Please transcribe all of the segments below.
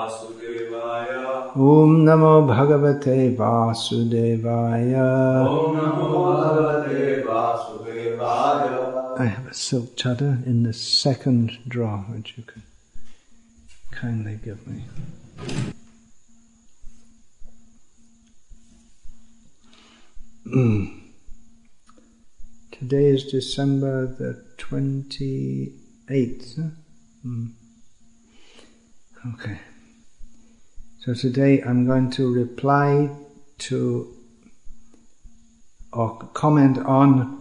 Vasudevaya. Om Namo Bhagavate Vasudevaya. Om Namo Bhagavate Vasudevaya. I have a silk chadar in the second drawer, which you can kindly give me. Today is December the 28th. Okay. So today I'm going to reply to or comment on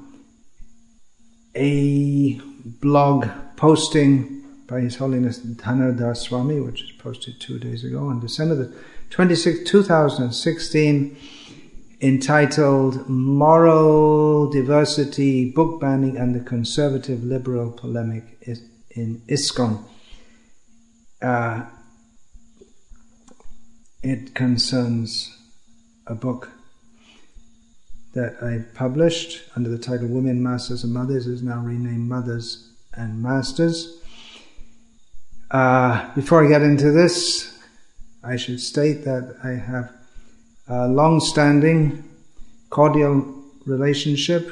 a blog posting by His Holiness Dhanardhar Swami, which was posted 2 days ago on December the 26th, 2016, entitled Moral Diversity, Book Banning and the Conservative Liberal Polemic in ISKCON. It concerns a book that I published under the title Women, Masters and Mothers, is now renamed Mothers and Masters. Before I get into this, I should state that I have a long-standing, cordial relationship,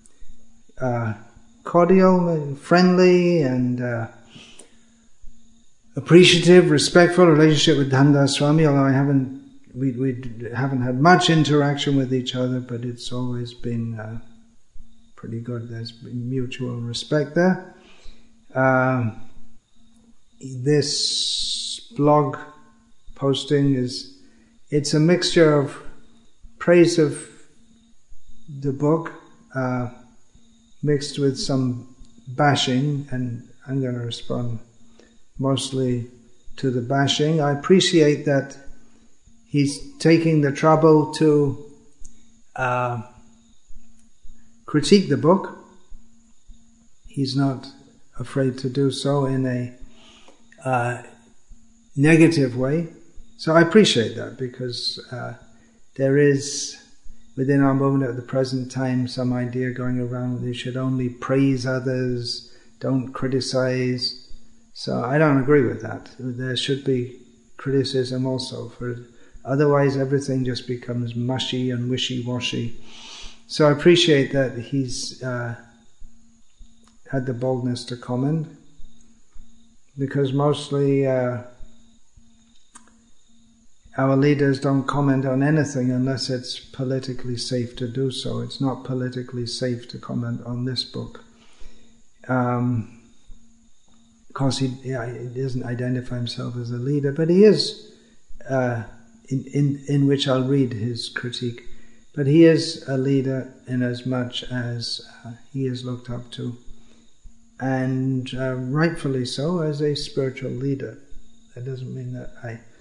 cordial, friendly, and appreciative, respectful relationship with Dhanardhar Swami, although we haven't had much interaction with each other, but it's always been pretty good. There's been mutual respect there. This blog posting it's a mixture of praise of the book, mixed with some bashing, and I'm going to respond mostly to the bashing. I appreciate that he's taking the trouble to critique the book. He's not afraid to do so in a negative way. So I appreciate that, because there is within our movement at the present time some idea going around that you should only praise others, don't criticize. So I don't agree with that. There should be criticism also, for otherwise everything just becomes mushy and wishy-washy. So I appreciate that he's had the boldness to comment, because mostly our leaders don't comment on anything unless it's politically safe to do so. It's not politically safe to comment on this book. Because he doesn't identify himself as a leader, but he is, in which I'll read his critique, but he is a leader in as much as he is looked up to, and rightfully so, as a spiritual leader. That doesn't mean that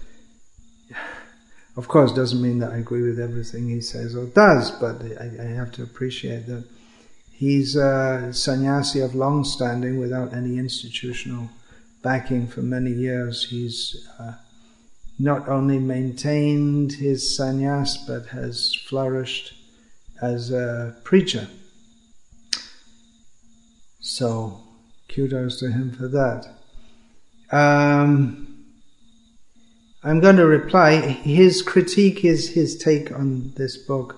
doesn't mean that I agree with everything he says or does, but I have to appreciate that he's a sannyasi of long standing without any institutional backing for many years. He's not only maintained his sannyas, but has flourished as a preacher. So, kudos to him for that. I'm going to reply. His critique is his take on this book,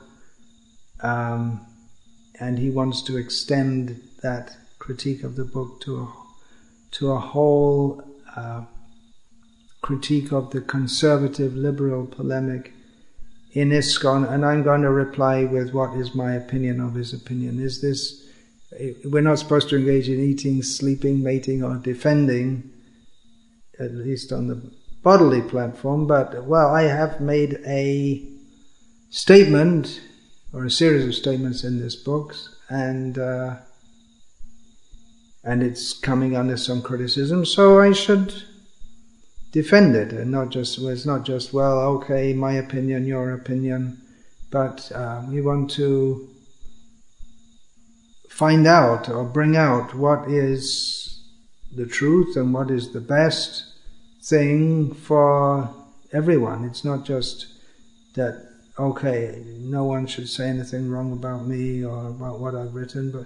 and he wants to extend that critique of the book to a whole critique of the conservative liberal polemic in ISKCON, and I'm going to reply with what is my opinion of his opinion. We're not supposed to engage in eating, sleeping, mating, or defending, at least on the bodily platform, but, I have made a statement, or a series of statements in this book, and it's coming under some criticism, so I should defend it, and it's not just, my opinion, your opinion, but we want to find out or bring out what is the truth and what is the best thing for everyone. It's not just that, no one should say anything wrong about me or about what I've written, but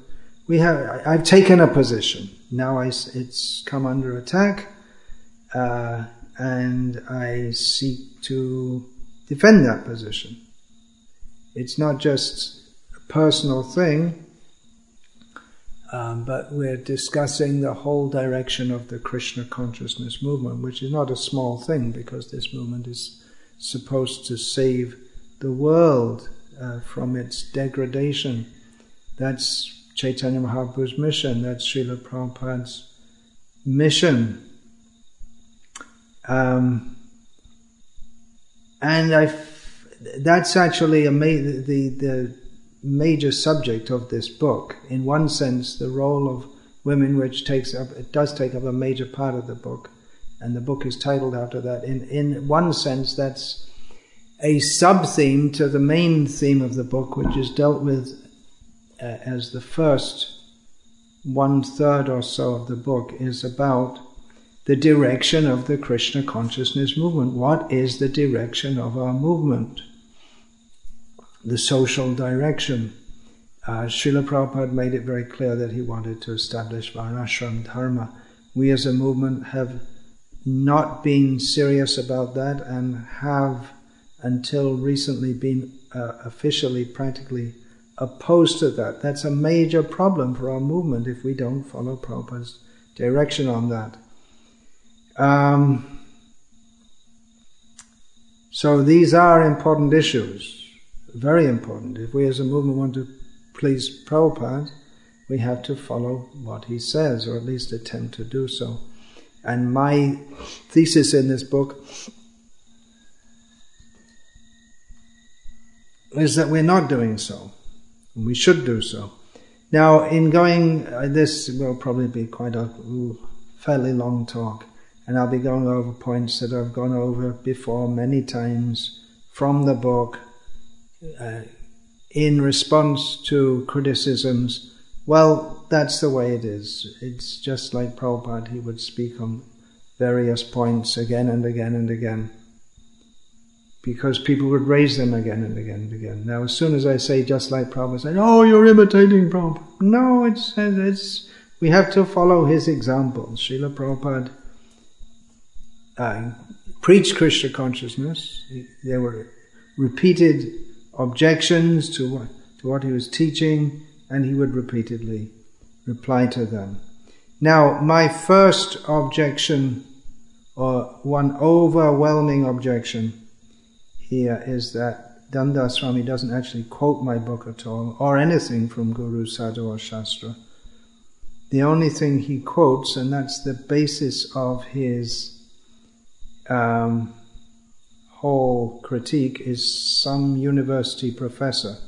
I've taken a position. Now it's come under attack, and I seek to defend that position. It's not just a personal thing, but we're discussing the whole direction of the Krishna consciousness movement, which is not a small thing, because this movement is supposed to save the world from its degradation. That's Chaitanya Mahaprabhu's mission, that's Srila Prabhupada's mission. That's actually the major subject of this book. In one sense, the role of women, which does take up a major part of the book, and the book is titled after that. In one sense, that's a sub-theme to the main theme of the book, which is dealt with as the first 1/3 or so of the book is about the direction of the Krishna consciousness movement. What is the direction of our movement? The social direction. Srila Prabhupada made it very clear that he wanted to establish Varnashram Dharma. We as a movement have not been serious about that, and have until recently been officially, practically opposed to that. That's a major problem for our movement if we don't follow Prabhupada's direction on that. So these are important issues, very important. If we as a movement want to please Prabhupada, we have to follow what he says, or at least attempt to do so. And my thesis in this book is that we're not doing so, and we should do so. Now, in going, this will probably be quite a fairly long talk, and I'll be going over points that I've gone over before many times from the book, in response to criticisms. Well, that's the way it is. It's just like Prabhupada, he would speak on various points again and again and again, because people would raise them again and again and again. Now, as soon as I say just like Prabhupada, say, "Oh, you're imitating Prabhupada." No, it's we have to follow his example. Srila Prabhupada preached Krishna consciousness. There were repeated objections to what he was teaching, and he would repeatedly reply to them. Now, my first objection, or one overwhelming objection here, is that Danda Swami doesn't actually quote my book at all, or anything from Guru, Sadhu or Shastra. The only thing he quotes, and that's the basis of his whole critique, is some university professor.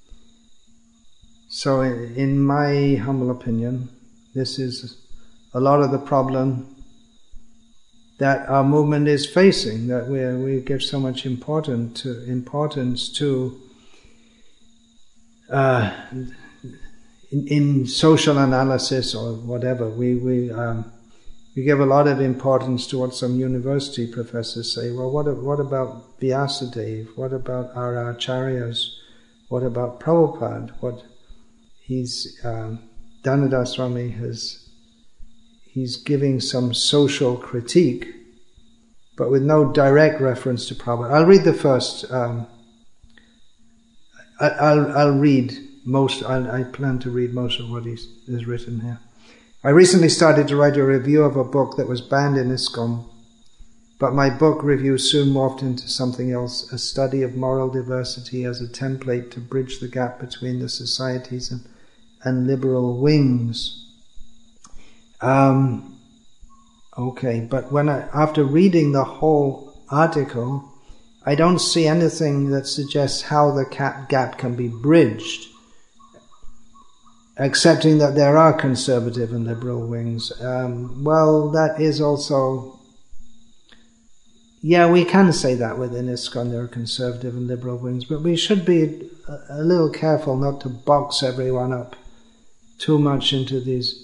So in my humble opinion, this is a lot of the problem that our movement is facing, that we give so much importance to in social analysis or whatever. We give a lot of importance to what some university professors say. Well, what about Vyasadeva? What about our acharyas? What about Prabhupada? What Dhanadass Swami he's giving some social critique, but with no direct reference to Prabhupada. I'll read the first. I'll read most. I plan to read most of what is written here. I recently started to write a review of a book that was banned in ISKCON, but my book review soon morphed into something else, a study of moral diversity as a template to bridge the gap between the societies and liberal wings. Okay, but after reading the whole article, I don't see anything that suggests how the gap can be bridged, accepting that there are conservative and liberal wings. Well, that is also... Yeah, we can say that within ISKCON there are conservative and liberal wings, but we should be a little careful not to box everyone up too much into these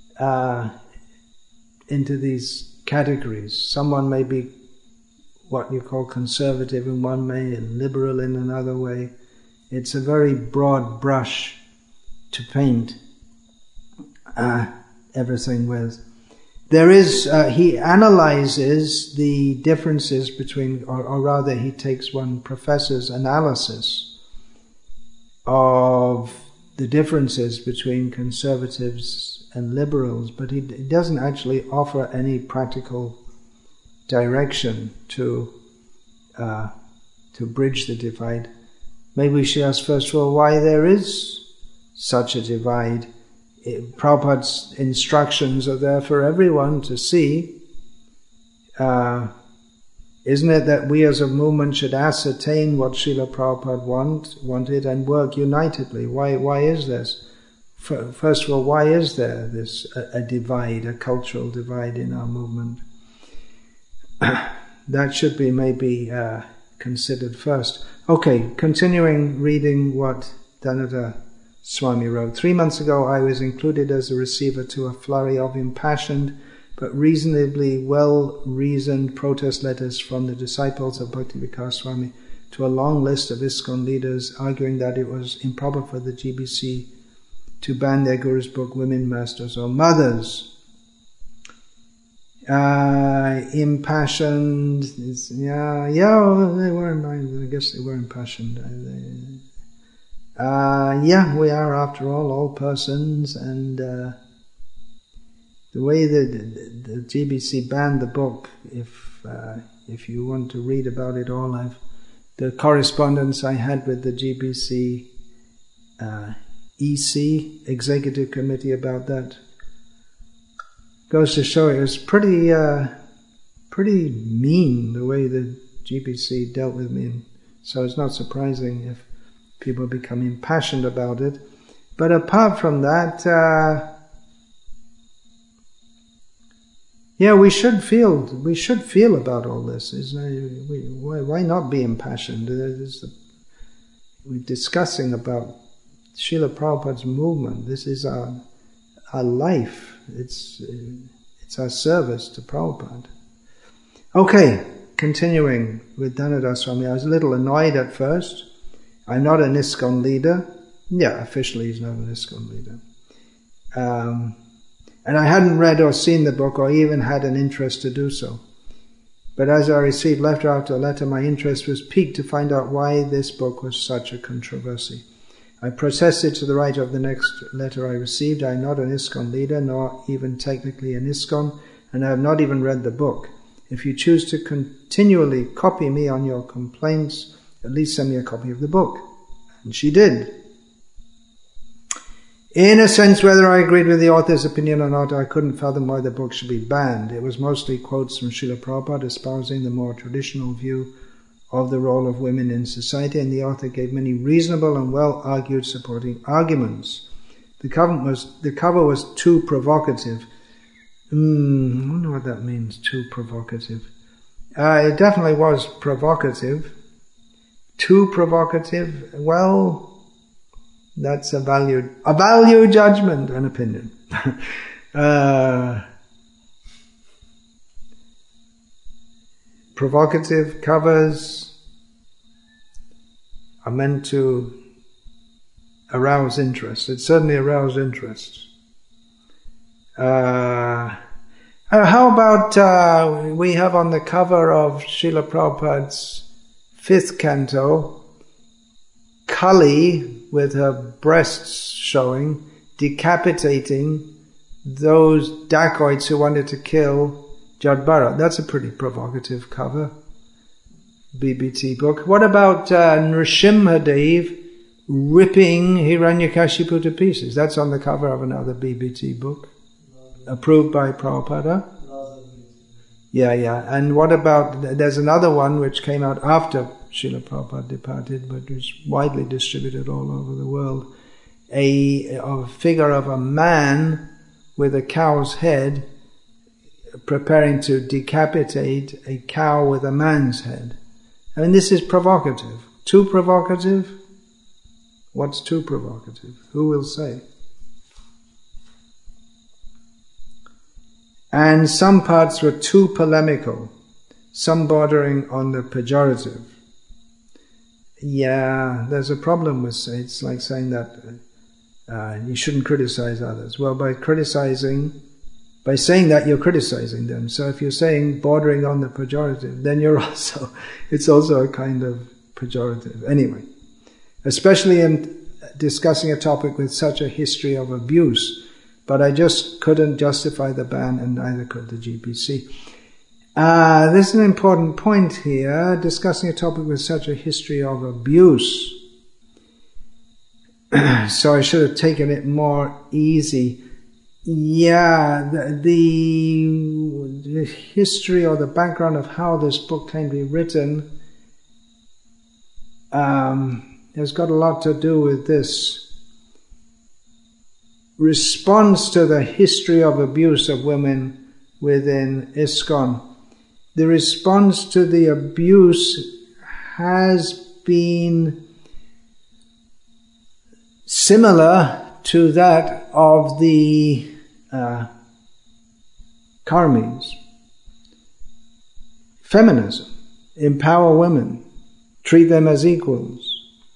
categories. Someone may be what you call conservative in one way and liberal in another way. It's a very broad brush to paint everything with. there is, he analyzes the differences between, or rather he takes one professor's analysis of the differences between conservatives and liberals, but he doesn't actually offer any practical direction to bridge the divide. Maybe we should ask first of all why there is such a divide. Prabhupada's instructions are there for everyone to see. Isn't it that we as a movement should ascertain what Srila Prabhupada wanted and work unitedly? Why is this? First of all, why is there this a divide, a cultural divide in our movement? That should be maybe considered first. Okay, continuing reading what Dhanata Swami wrote. 3 months ago I was included as a receiver to a flurry of impassioned but reasonably well-reasoned protest letters from the disciples of Bhakti Vikas Swami to a long list of ISKCON leaders arguing that it was improper for the GBC to ban their Guru's book, Women Masters or Mothers. Impassioned, they were, I guess they were impassioned. We are after all persons, and the way that the GBC banned the book, if you want to read about it all, the correspondence I had with the GBC EC, Executive Committee, about that goes to show it was pretty mean the way the GBC dealt with me. So it's not surprising if people become impassioned about it. But apart from that, we should feel about all this. Why not be impassioned? We're discussing about Srila Prabhupada's movement. This is our life. It's our service to Prabhupada. Okay, continuing with Dhanata Swami. I was a little annoyed at first. I'm not an ISKCON leader. Yeah, officially he's not an ISKCON leader. And I hadn't read or seen the book or even had an interest to do so. But as I received letter after letter, my interest was piqued to find out why this book was such a controversy. I protested to the writer of the next letter I received. I am not an ISKCON leader, nor even technically an ISKCON, and I have not even read the book. If you choose to continually copy me on your complaints, at least send me a copy of the book. And she did. In a sense, whether I agreed with the author's opinion or not, I couldn't fathom why the book should be banned. It was mostly quotes from Srila Prabhupada espousing the more traditional view of the role of women in society, and the author gave many reasonable and well-argued supporting arguments. The cover was too provocative. I wonder what that means, too provocative. It definitely was provocative. Too provocative, well, that's a value judgment and opinion. Provocative covers are meant to arouse interest. It certainly aroused interest. How about we have on the cover of Srila Prabhupada's 5th canto, Kali with her breasts showing, decapitating those dacoits who wanted to kill Jadbharat. That's a pretty provocative cover. BBT book. What about Nrsimhadev ripping Hiranyakashipu to pieces? That's on the cover of another BBT book. Approved by Prabhupada. Yeah. And what about, there's another one which came out after Srila Prabhupada departed, but was widely distributed all over the world. A figure of a man with a cow's head preparing to decapitate a cow with a man's head. I mean, this is provocative. Too provocative? What's too provocative? Who will say? And some parts were too polemical, some bordering on the pejorative. Yeah, there's a problem with it. It's like saying that you shouldn't criticize others. Well, by criticizing By saying that, you're criticizing them. So if you're saying bordering on the pejorative, then it's also a kind of pejorative. Anyway, especially in discussing a topic with such a history of abuse. But I just couldn't justify the ban, and neither could the GBC. This is an important point here, discussing a topic with such a history of abuse. So I should have taken it more easy. Yeah, the history or the background of how this book came to be written has got a lot to do with this response to the history of abuse of women within ISKCON. The response to the abuse has been similar to that of the Karmis. Feminism. Empower women. Treat them as equals.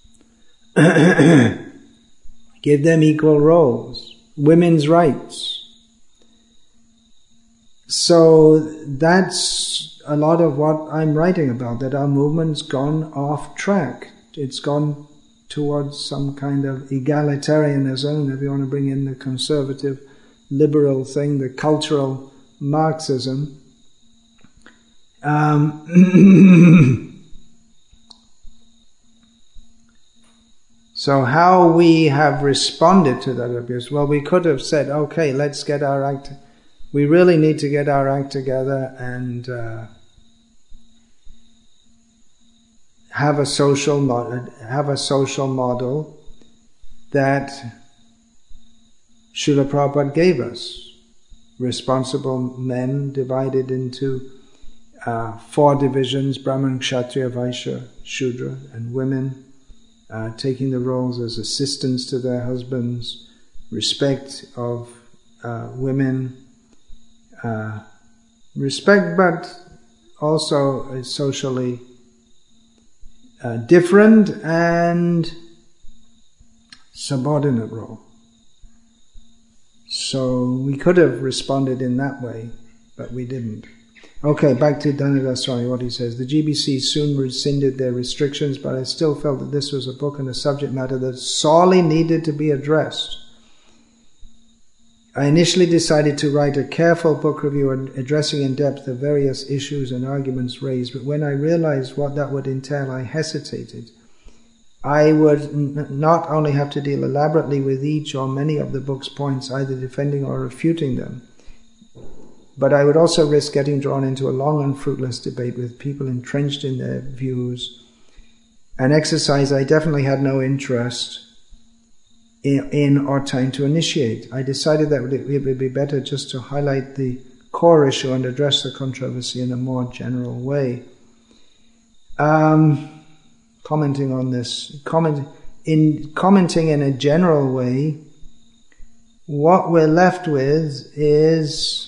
Give them equal roles. Women's rights. So that's a lot of what I'm writing about, that our movement's gone off track. It's gone towards some kind of egalitarianism, if you want to bring in the conservative liberal thing, the cultural Marxism. So how we have responded to that abuse? Well, we could have said, okay, let's get our act. We really need to get our act together and have a social model that Srila Prabhupada gave us. Responsible men divided into 4 divisions: Brahman, Kshatriya, Vaishya, Shudra, and women. Taking the roles as assistants to their husbands, respect of women, respect but also a socially different and subordinate role. So we could have responded in that way, but we didn't. Okay, back to Dhanadass Swami, what he says. The GBC soon rescinded their restrictions, but I still felt that this was a book and a subject matter that sorely needed to be addressed. I initially decided to write a careful book review addressing in depth the various issues and arguments raised, but when I realized what that would entail, I hesitated. I would not only have to deal elaborately with each or many of the book's points, either defending or refuting them, but I would also risk getting drawn into a long and fruitless debate with people entrenched in their views, an exercise I definitely had no interest in or time to initiate. I decided that it would be better just to highlight the core issue and address the controversy in a more general way. Commenting on this, commenting in a general way, what we're left with is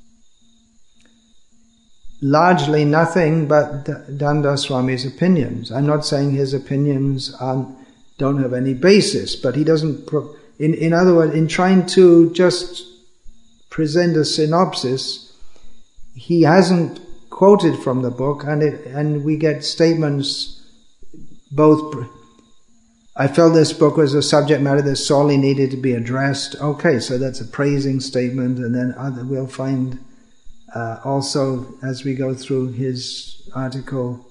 largely nothing but Dhanadass Swami's opinions. I'm not saying his opinions don't have any basis, but he doesn't. In other words, in trying to just present a synopsis, he hasn't quoted from the book, and we get statements. Both, I felt this book was a subject matter that sorely needed to be addressed. Okay, so that's a praising statement, and then we'll find also as we go through his article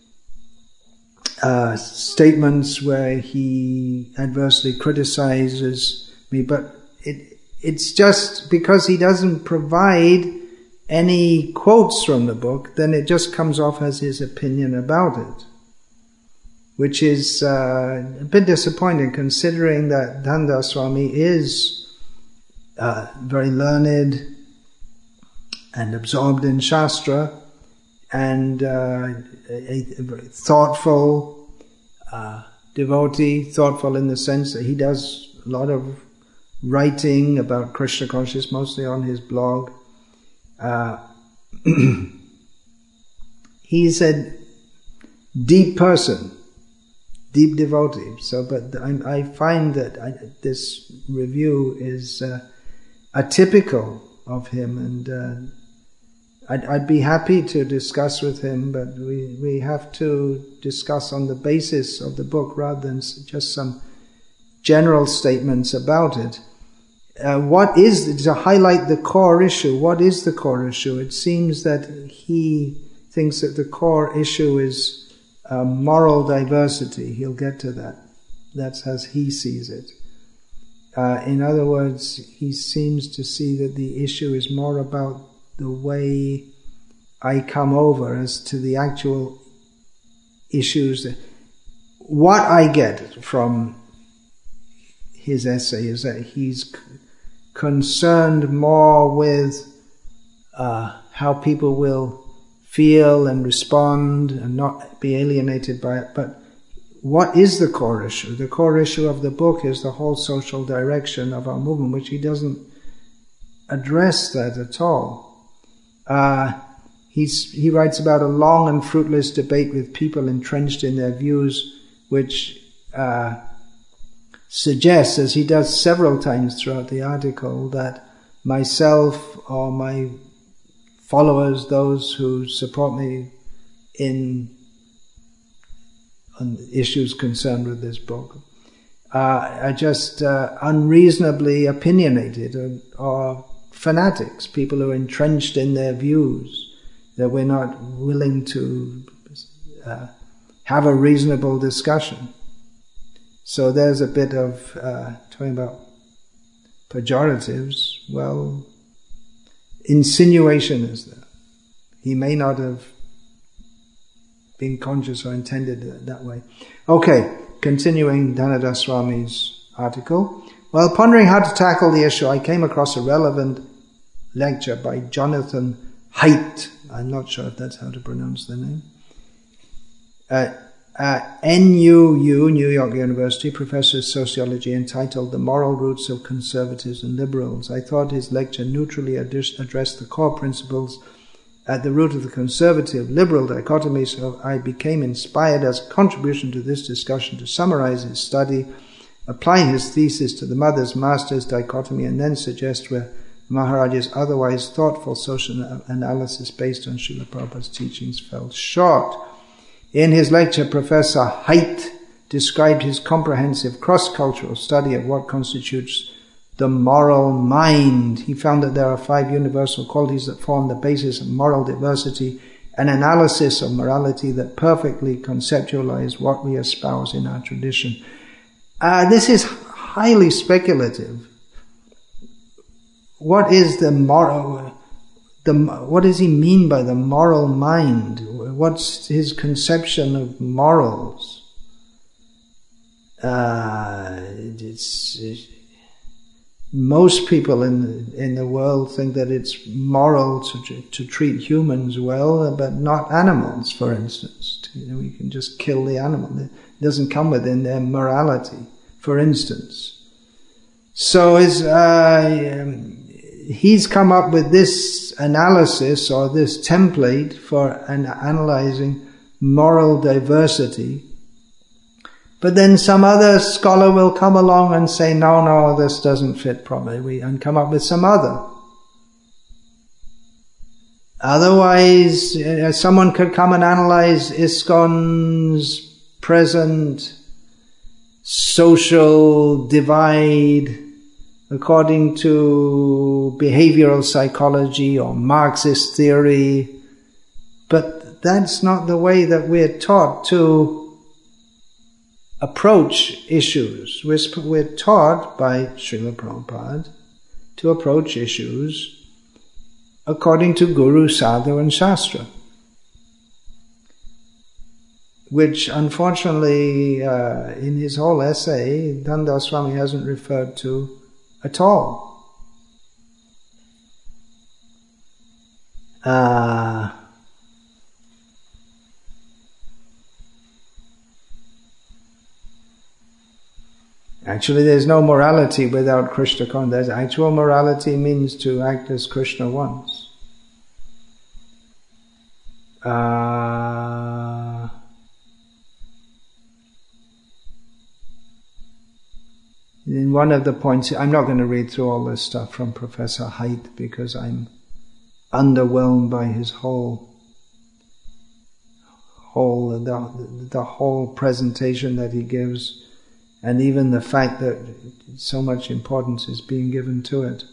statements where he adversely criticizes me, but it's just because he doesn't provide any quotes from the book, then it just comes off as his opinion about it, which is a bit disappointing considering that Dhanadass Swami is very learned and absorbed in Shastra and a thoughtful devotee, thoughtful in the sense that he does a lot of writing about Krishna consciousness, mostly on his blog. He's a deep person, deep devotee. So, but I find that this review is atypical of him, and I'd be happy to discuss with him, but we have to discuss on the basis of the book rather than just some general statements about it. To highlight the core issue, what is the core issue? It seems that he thinks that the core issue is moral diversity. He'll get to that. That's as he sees it. In other words, he seems to see that the issue is more about the way I come over as to the actual issues. What I get from his essay is that he's concerned more with how people will feel and respond and not be alienated by it. But what is the core issue? The core issue of the book is the whole social direction of our movement, which he doesn't address that at all. He writes about a long and fruitless debate with people entrenched in their views, which suggests, as he does several times throughout the article, that myself or my followers, those who support me on issues concerned with this book, are just unreasonably opinionated or fanatics, people who are entrenched in their views, that we're not willing to have a reasonable discussion. So there's a bit of talking about pejoratives. Well, insinuation is there. He may not have been conscious or intended it that way. Okay, continuing Dhanadass Swami's article. While pondering how to tackle the issue, I came across a relevant lecture by Jonathan Haidt. I'm not sure if that's how to pronounce the name. NUU, New York University, professor of sociology, entitled The Moral Roots of Conservatives and Liberals. I thought his lecture neutrally addressed the core principles at the root of the conservative-liberal dichotomy, so I became inspired as a contribution to this discussion to summarize his study, apply his thesis to the mother's-master's dichotomy, and then suggest where Maharaj's otherwise thoughtful social analysis based on Srila Prabhupada's teachings fell short. In his lecture, Professor Haidt described his comprehensive cross-cultural study of what constitutes the moral mind. He found that there are 5 universal qualities that form the basis of moral diversity, an analysis of morality that perfectly conceptualize what we espouse in our tradition. This is highly speculative. What is the moral? What does he mean by the moral mind? What's his conception of morals? Most people in the world think that it's moral to treat humans well, but not animals, for instance. We can just kill the animal. It doesn't come within their morality, for instance. So he's come up with this analysis or this template for analyzing moral diversity. But then some other scholar will come along and say, no, this doesn't fit properly, and come up with some other. Otherwise, someone could come and analyze ISKCON's present social divide according to behavioral psychology or Marxist theory. But that's not the way that we're taught to approach issues. We're taught by Srila Prabhupada to approach issues according to Guru, Sadhu and Shastra, which unfortunately in his whole essay Dhanadass Swami hasn't referred to at all. Actually, there's no morality without Krishna consciousness. Actual morality means to act as Krishna wants. in one of the points, I'm not going to read through all this stuff from Professor Haidt because I'm underwhelmed by his whole presentation that he gives, and even the fact that so much importance is being given to it.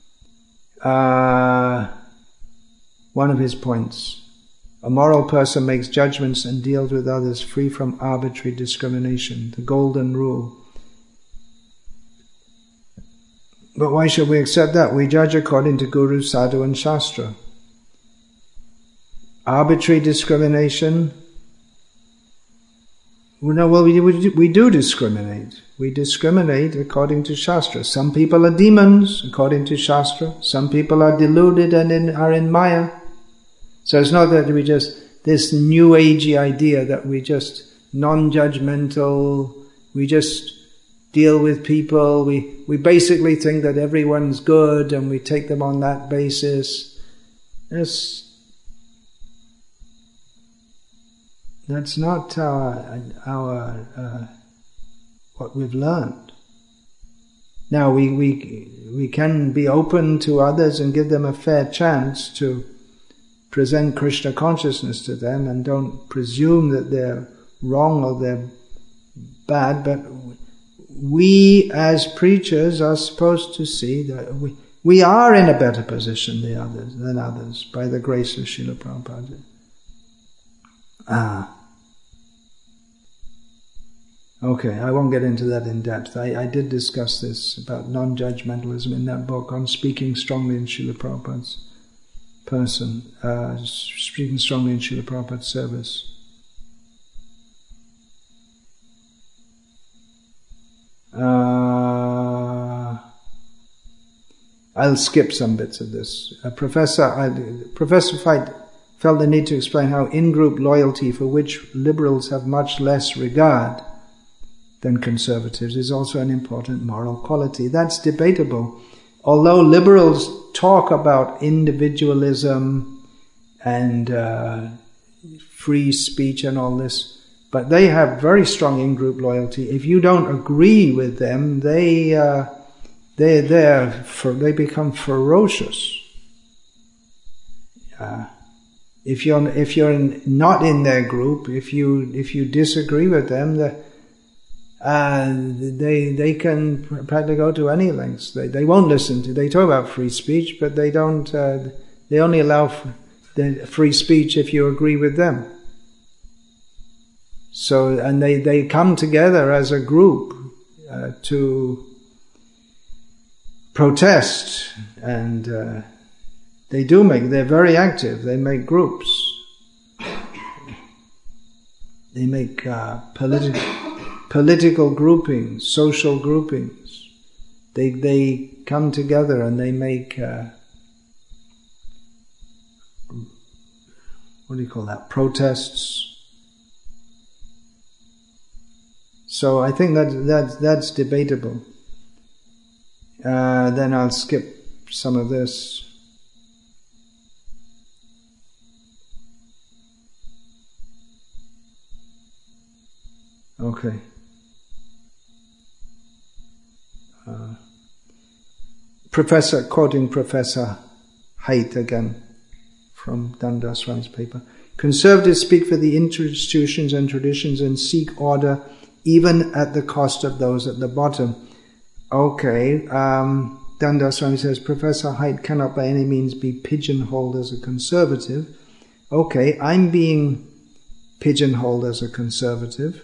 One of his points: a moral person makes judgments and deals with others free from arbitrary discrimination, the golden rule. But why should we accept that? We judge according to Guru, Sadhu and Shastra. Arbitrary discrimination? Well, we do discriminate. We discriminate according to Shastra. Some people are demons, according to Shastra. Some people are deluded and are in Maya. So it's not that we just, this new agey idea that we just non-judgmental, we just deal with people, we basically think that everyone's good and we take them on that basis. That's not our what we've learned. Now we can be open to others and give them a fair chance to present Krishna consciousness to them, and don't presume that they're wrong or they're bad, but we as preachers are supposed to see that we are in a better position than others by the grace of Srila Prabhupada. Okay, I won't get into that in depth. I did discuss this about non-judgmentalism in that book on speaking strongly in Srila Prabhupada's person, speaking strongly in Srila Prabhupada's service. I'll skip some bits of this. Professor Veit felt the need to explain how in-group loyalty, for which liberals have much less regard than conservatives, is also an important moral quality. That's debatable. Although liberals talk about individualism and free speech and all this, but they have very strong in-group loyalty. If you don't agree with them, they become ferocious. If you're not in their group, if you disagree with them, they can practically go to any lengths. They won't listen to. They talk about free speech, but they don't. They only allow the free speech if you agree with them. So, and they come together as a group to protest, and they're very active. They make groups. They make political groupings, social groupings. They come together and they make protests. So I think that's debatable. Then I'll skip some of this. Okay. Quoting Professor Haidt again from Danda Swami's paper. Conservatives speak for the institutions and traditions and seek order even at the cost of those at the bottom. Okay, Danda Swami says, Professor Haidt cannot by any means be pigeonholed as a conservative. Okay, I'm being pigeonholed as a conservative.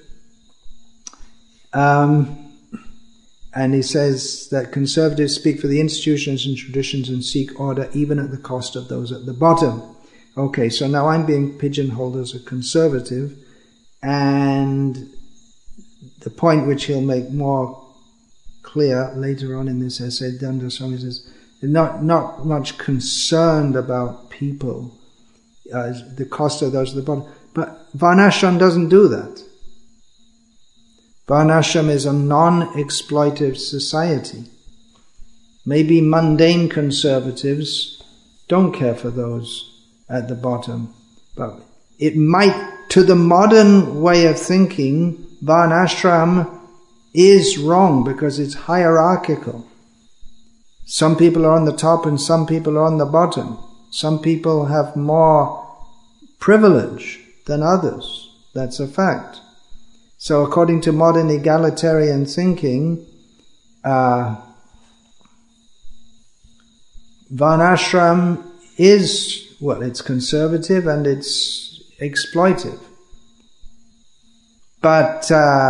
And he says that conservatives speak for the institutions and traditions and seek order even at the cost of those at the bottom. Okay, so now I'm being pigeonholed as a conservative, and the point which he'll make more clear later on in this essay, Danda Swami says, not much concerned about people, the cost of those at the bottom. But Varnashram doesn't do that. Varnashram is a non-exploitive society. Maybe mundane conservatives don't care for those at the bottom, but it might, to the modern way of thinking, Varnashram is wrong because it's hierarchical. Some people are on the top and some people are on the bottom. Some people have more privilege than others. That's a fact. So according to modern egalitarian thinking, Varnashram is, well, it's conservative and it's exploitive. But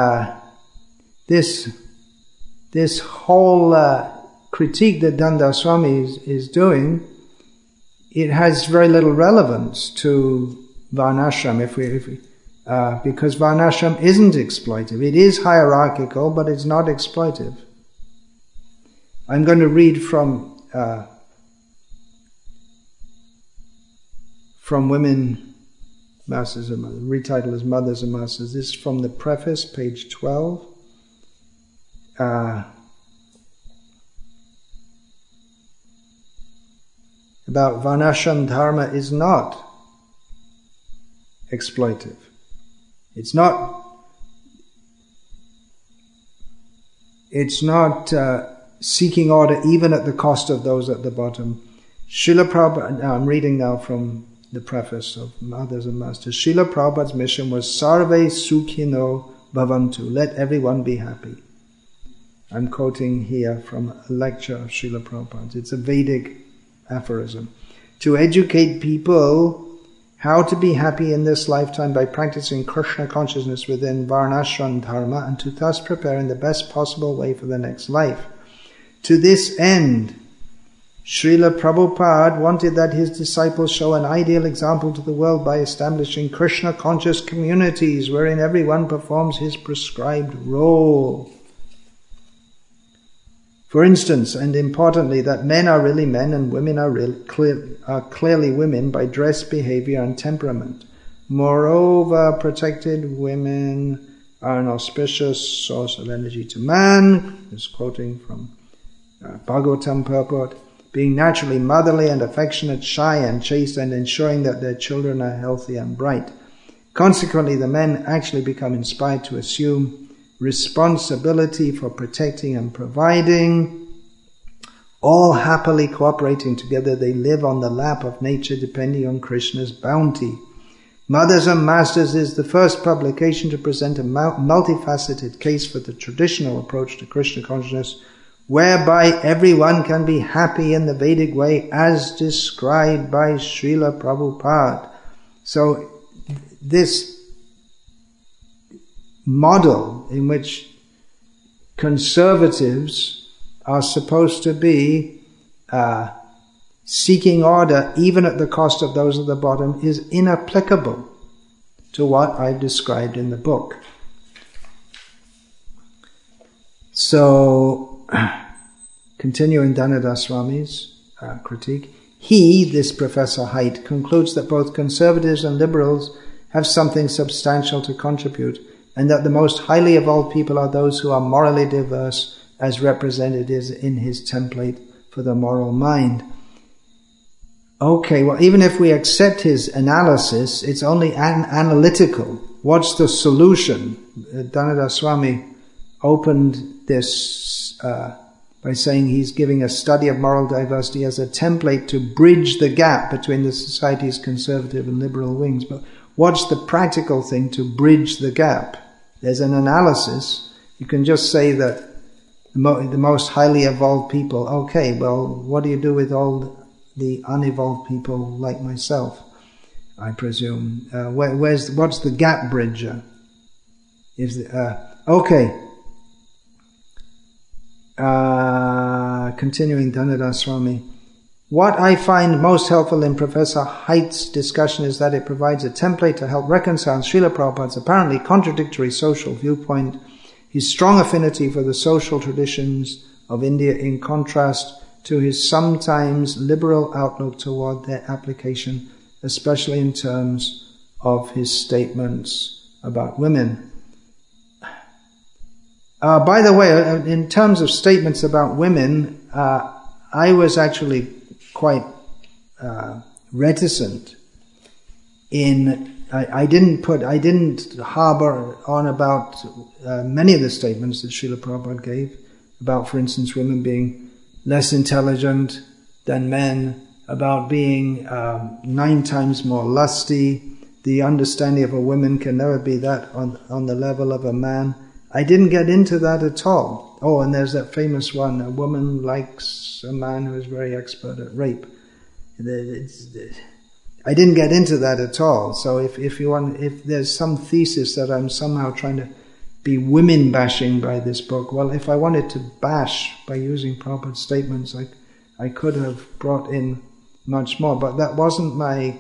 this whole critique that Danda Swami is doing, it has very little relevance to Varnashram because Varnashram isn't exploitive. It is hierarchical, but it's not exploitive. I'm going to read from Women, Masters and Mothers, retitled as Mothers and Masters. This is from the preface, page 12. About Varnashram Dharma is not exploitive. It's not seeking order even at the cost of those at the bottom. Srila Prabhupada, I'm reading now from the preface of Mothers and Masters. Srila Prabhupada's mission was Sarve Sukhino Bhavantu, let everyone be happy. I'm quoting here from a lecture of Srila Prabhupada. It's a Vedic aphorism. To educate people how to be happy in this lifetime by practicing Krishna consciousness within Varnashram Dharma and to thus prepare in the best possible way for the next life. To this end, Srila Prabhupada wanted that his disciples show an ideal example to the world by establishing Krishna conscious communities wherein everyone performs his prescribed role. For instance, and importantly, that men are really men and women are clearly women by dress, behavior and temperament. Moreover, protected women are an auspicious source of energy to man. This is quoting from Bhagavatam purport. Being naturally motherly and affectionate, shy and chaste, and ensuring that their children are healthy and bright. Consequently, the men actually become inspired to assume responsibility for protecting and providing. All happily cooperating together, they live on the lap of nature, depending on Krishna's bounty. Mothers and Masters is the first publication to present a multifaceted case for the traditional approach to Krishna consciousness, whereby everyone can be happy in the Vedic way as described by Srila Prabhupada. So this model in which conservatives are supposed to be seeking order even at the cost of those at the bottom is inapplicable to what I've described in the book. So, continuing Dhanadass Swami's critique, this Professor Haidt, concludes that both conservatives and liberals have something substantial to contribute, and that the most highly evolved people are those who are morally diverse, as represented in his template for the moral mind. Okay, well, even if we accept his analysis, it's only analytical. What's the solution? Dhanadass Swami opened this by saying he's giving a study of moral diversity as a template to bridge the gap between the society's conservative and liberal wings. But what's the practical thing to bridge the gap? There's an analysis. You can just say that the most highly evolved people, okay, well, what do you do with all the unevolved people like myself, I presume? What's the gap bridger? Continuing Dhanadass Swami. What I find most helpful in Professor Haidt's discussion is that it provides a template to help reconcile Srila Prabhupada's apparently contradictory social viewpoint, his strong affinity for the social traditions of India in contrast to his sometimes liberal outlook toward their application, especially in terms of his statements about women. By the way, in terms of statements about women, I was actually quite reticent in I didn't harbour on about many of the statements that Srila Prabhupada gave about, for instance, women being less intelligent than men, about being 9 times more lusty, the understanding of a woman can never be that on the level of a man. I didn't get into that at all. Oh, and there's that famous one, a woman likes a man who is very expert at rape. I didn't get into that at all. So if there's some thesis that I'm somehow trying to be women bashing by this book, well, if I wanted to bash by using Prabhupada's statements, I could have brought in much more, but that wasn't my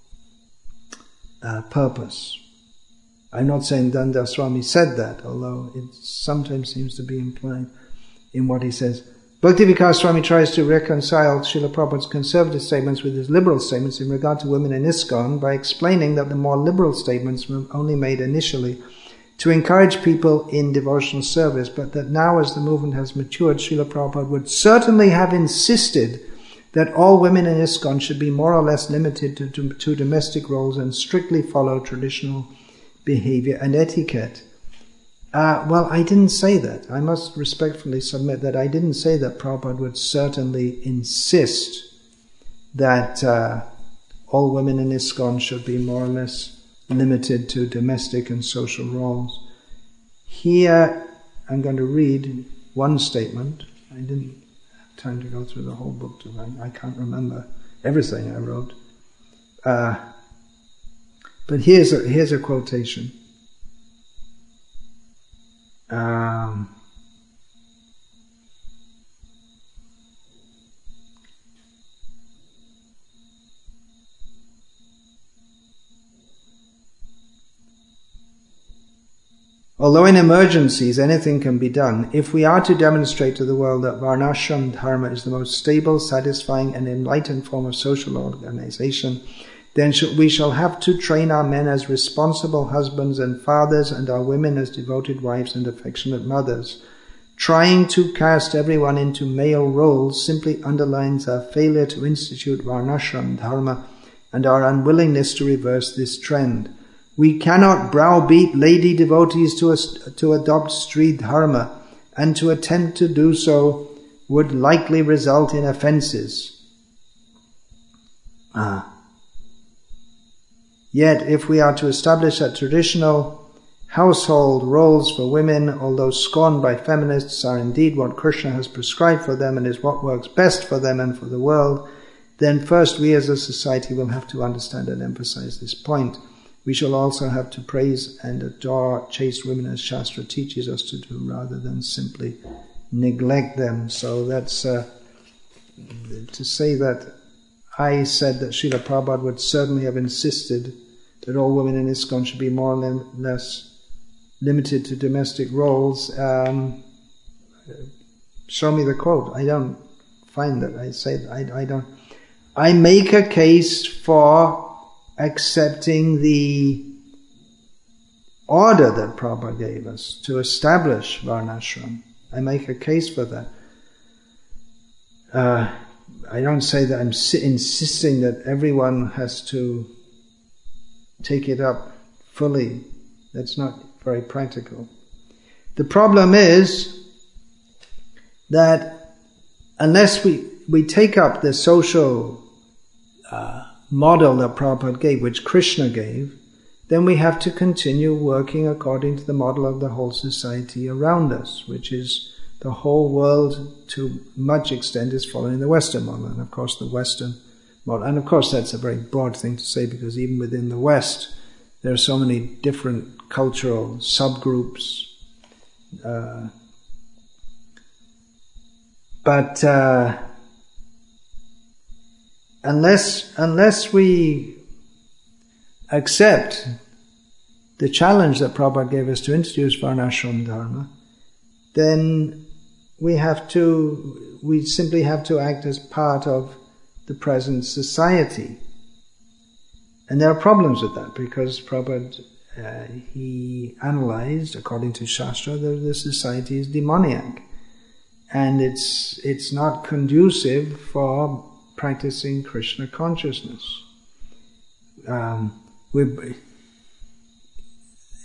purpose. I'm not saying Danda Swami said that, although it sometimes seems to be implied in what he says. Bhakti Vikas Swami tries to reconcile Srila Prabhupada's conservative statements with his liberal statements in regard to women in ISKCON by explaining that the more liberal statements were only made initially to encourage people in devotional service, but that now as the movement has matured, Srila Prabhupada would certainly have insisted that all women in ISKCON should be more or less limited to domestic roles and strictly follow traditional behavior and etiquette. Well, I didn't say that. I must respectfully submit that I didn't say that Prabhupada would certainly insist that all women in ISKCON should be more or less limited to domestic and social roles. Here, I'm going to read one statement. I didn't have time to go through the whole book tonight. I can't remember everything I wrote. But here's a quotation. Although in emergencies anything can be done, if we are to demonstrate to the world that Varnashram Dharma is the most stable, satisfying and enlightened form of social organization, then we shall have to train our men as responsible husbands and fathers and our women as devoted wives and affectionate mothers. Trying to cast everyone into male roles simply underlines our failure to institute Varnashram Dharma and our unwillingness to reverse this trend. We cannot browbeat lady devotees to adopt Stri Dharma, and to attempt to do so would likely result in offences. Yet, if we are to establish that traditional household roles for women, although scorned by feminists, are indeed what Krishna has prescribed for them and is what works best for them and for the world, then first we as a society will have to understand and emphasize this point. We shall also have to praise and adore chaste women as Shastra teaches us to do, rather than simply neglect them. So that's to say that I said that Srila Prabhupada would certainly have insisted that all women in ISKCON should be more or less limited to domestic roles. Show me the quote. I don't find it. I don't. I make a case for accepting the order that Prabhupada gave us to establish Varnashram. I make a case for that. I don't say that I'm insisting that everyone has to take it up fully. That's not very practical. The problem is that unless we take up the social model that Prabhupada gave, which Krishna gave, then we have to continue working according to the model of the whole society around us, which is the whole world to much extent is following the Western model. And of course the Western model, and of course that's a very broad thing to say, because even within the West there are so many different cultural subgroups. But unless we accept the challenge that Prabhupada gave us to introduce Varnashram Dharma, then we simply have to act as part of the present society. And there are problems with that, because Prabhupada, he analyzed, according to Shastra, that the society is demoniac. And it's not conducive for practicing Krishna consciousness.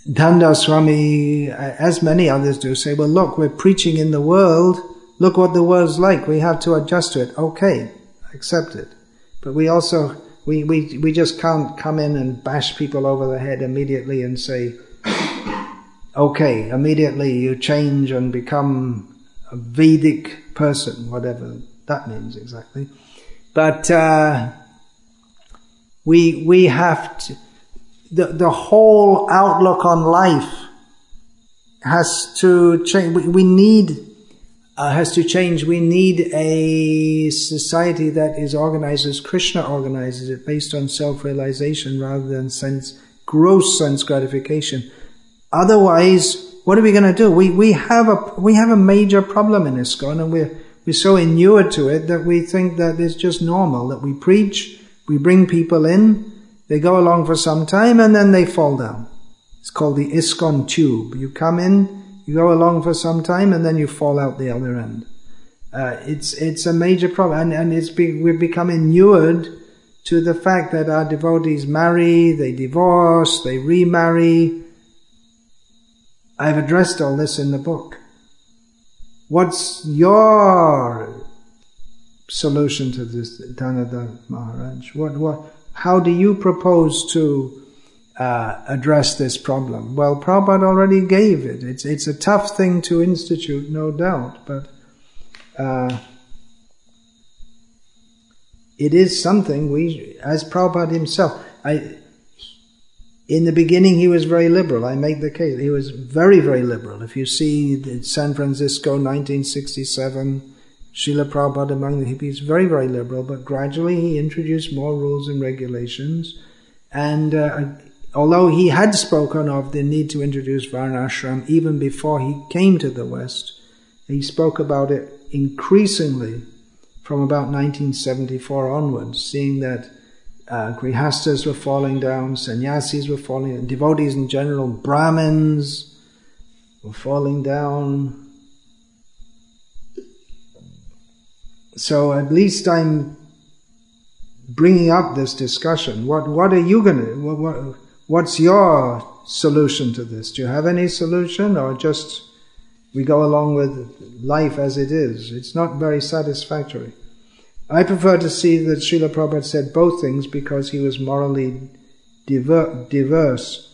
Danda Swami, as many others do, say, well, look, we're preaching in the world. Look what the world's like. We have to adjust to it. Okay, accept it. But we also, we just can't come in and bash people over the head immediately and say, okay, immediately you change and become a Vedic person, whatever that means exactly. But we have to, the whole outlook on life has to change. Has to change. We need a society that is organized as Krishna organizes it, based on self-realization rather than gross sense gratification. Otherwise, what are we going to do? We have a major problem in ISKCON, and we're so inured to it that we think that it's just normal, that we preach, we bring people in, they go along for some time, and then they fall down. It's called the ISKCON tube. You come in, you go along for some time, and then you fall out the other end. It's a major problem, and we've become inured to the fact that our devotees marry, they divorce, they remarry. I've addressed all this in the book. What's your solution to this, Dhanada Maharaj? How do you propose to address this problem? Well, Prabhupada already gave it. It's a tough thing to institute, no doubt, but it is something as Prabhupada himself, in the beginning he was very liberal. I make the case. He was very, very liberal. If you see San Francisco, 1967, Srila Prabhupada among the hippies, very, very liberal, but gradually he introduced more rules and regulations, and although he had spoken of the need to introduce Varnashram even before he came to the West, he spoke about it increasingly from about 1974 onwards, seeing that Grihastas were falling down, sannyasis were falling down, devotees in general, Brahmins were falling down. So at least I'm bringing up this discussion. What are you going to... What's your solution to this? Do you have any solution, or just we go along with life as it is? It's not very satisfactory. I prefer to see that Srila Prabhupada said both things because he was morally diverse.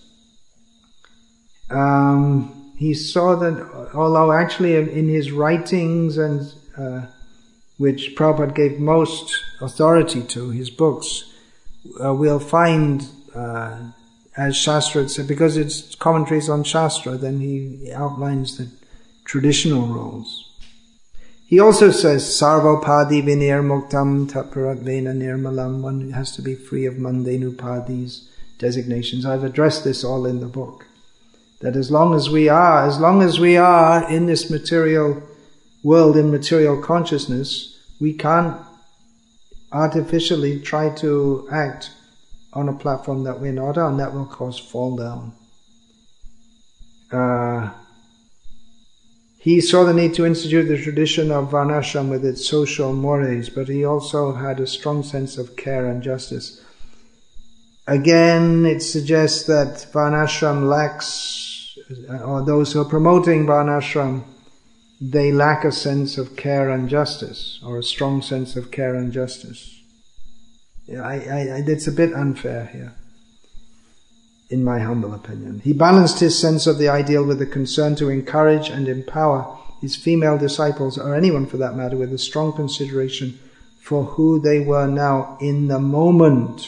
He saw that, although actually in his writings, and which Prabhupada gave most authority to, his books, we'll find... as Shastra said, because it's commentaries on Shastra, then he outlines the traditional rules. He also says, Sarvopadi vinir muktam taparakvena nirmalam. One has to be free of mundane upadis, designations. I've addressed this all in the book. That as long as we are in this material world, in material consciousness, we can't artificially try to act on a platform that we're not on. That will cause fall down. He saw the need to institute the tradition of Varnashram with its social mores, but he also had a strong sense of care and justice. Again, it suggests that Varnashram lacks, or those who are promoting Varnashram, they lack a sense of care and justice, or a strong sense of care and justice. It's a bit unfair here, in my humble opinion. He balanced his sense of the ideal with the concern to encourage and empower his female disciples, or anyone for that matter, with a strong consideration for who they were now in the moment.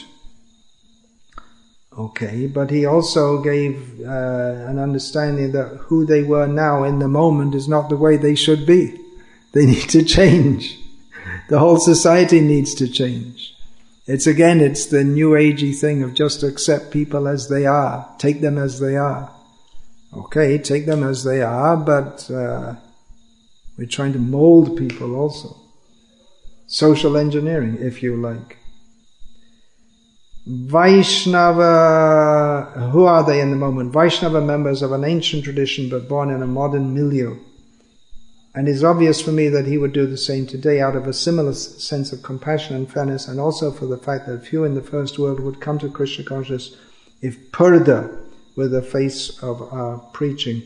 Okay, but he also gave an understanding that who they were now in the moment is not the way they should be. They need to change. The whole society needs to change. It's the new agey thing of just accept people as they are, take them as they are. Okay, take them as they are, but we're trying to mold people also. Social engineering, if you like. Vaishnava, who are they in the moment? Vaishnava members of an ancient tradition but born in a modern milieu. And it's obvious for me that he would do the same today out of a similar sense of compassion and fairness, and also for the fact that few in the first world would come to Krishna consciousness if Purda, with the face of our preaching.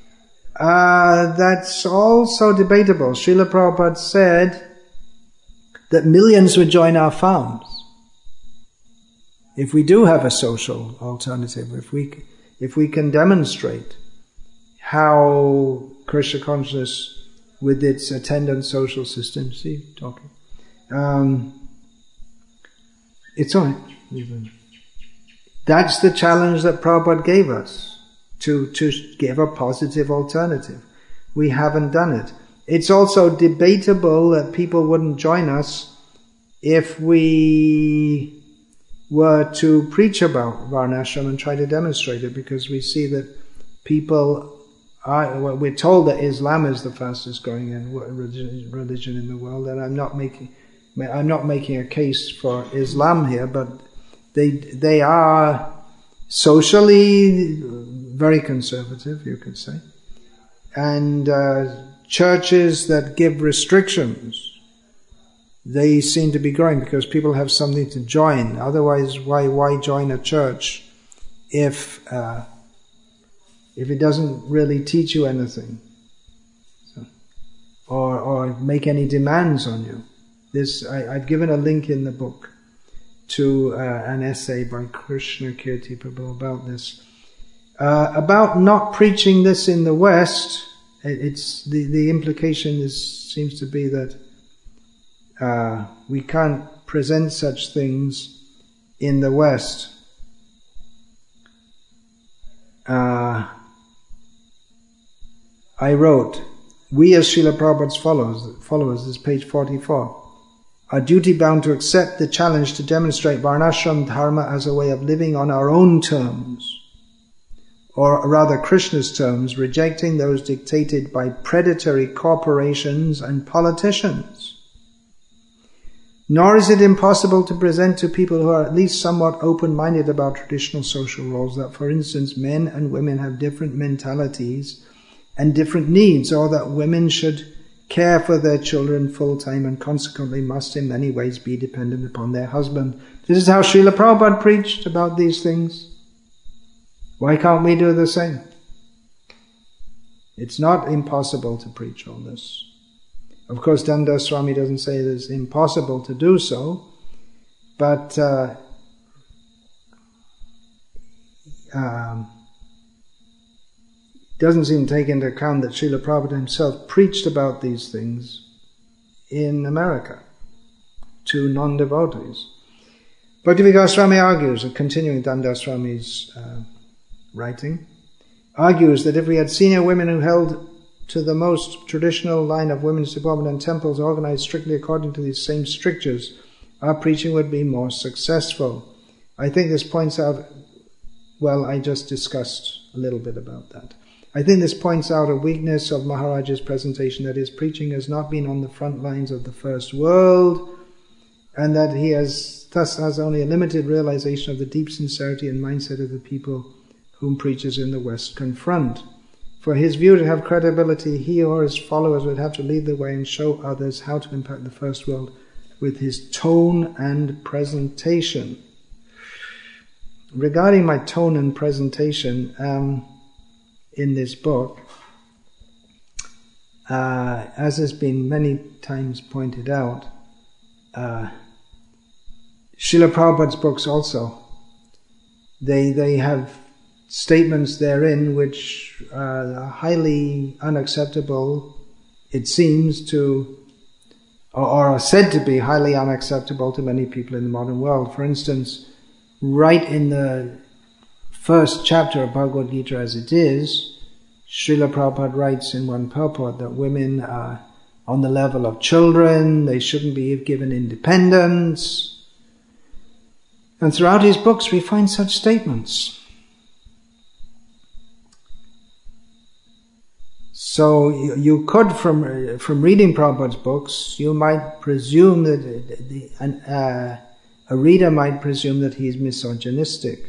That's also debatable. Srila Prabhupada said that millions would join our farms if we do have a social alternative, if we can demonstrate how Krishna consciousness with its attendant social system, it's on it. That's the challenge that Prabhupada gave us, to give a positive alternative. We haven't done it. It's also debatable that people wouldn't join us if we were to preach about Varnashram and try to demonstrate it, because we see that people we're told that Islam is the fastest growing religion in the world, and I'm not making a case for Islam here, but they are socially very conservative, you could say, and churches that give restrictions, they seem to be growing because people have something to join. Otherwise, why join a church if it doesn't really teach you anything, or make any demands on you? I've given a link in the book to an essay by Krishna Kirti Prabhu about this. About not preaching this in the West, it's the implication seems to be that we can't present such things in the West. I wrote, we as Srila Prabhupada's followers, this is page 44, are duty-bound to accept the challenge to demonstrate Varnashram Dharma as a way of living on our own terms, or rather Krishna's terms, rejecting those dictated by predatory corporations and politicians. Nor is it impossible to present to people who are at least somewhat open-minded about traditional social roles that, for instance, men and women have different mentalities and different needs, or that women should care for their children full-time and consequently must in many ways be dependent upon their husband. This is how Srila Prabhupada preached about these things. Why can't we do the same? It's not impossible to preach all this. Of course, Danda Swami doesn't say it is impossible to do so, but doesn't seem to take into account that Srila Prabhupada himself preached about these things in America to non-devotees. Bhaktivedanta Goswami argues, continuing Danda Swami's writing, argues that if we had senior women who held to the most traditional line of women's development and temples organized strictly according to these same strictures, our preaching would be more successful. I think this points out, well, I just discussed a little bit about that. I think this points out a weakness of Maharaja's presentation, that his preaching has not been on the front lines of the first world, and that he thus has only a limited realization of the deep sincerity and mindset of the people whom preachers in the West confront. For his view to have credibility, he or his followers would have to lead the way and show others how to impact the first world with his tone and presentation. Regarding my tone and presentation, in this book, as has been many times pointed out, Srila Prabhupada's books also, they have statements therein which are highly unacceptable, it seems, to, or are said to be highly unacceptable to many people in the modern world. For instance, right in the first chapter of Bhagavad Gita as it is, Srila Prabhupada writes in one purport that women are on the level of children, they shouldn't be given independence. And throughout his books we find such statements. So you could, from reading Prabhupada's books, you might presume that a reader might presume that he is misogynistic.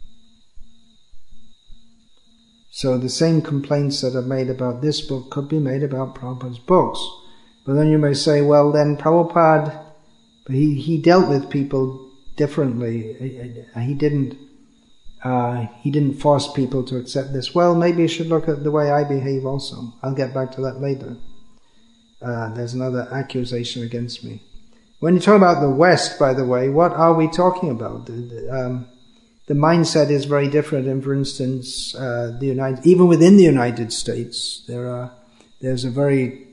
So the same complaints that are made about this book could be made about Prabhupada's books. But then you may say, well, then Prabhupada, he dealt with people differently. He didn't He didn't force people to accept this. Well, maybe you should look at the way I behave also. I'll get back to that later. There's another accusation against me. When you talk about the West, by the way, what are we talking about? The mindset is very different. And for instance, even within the United States, there's a very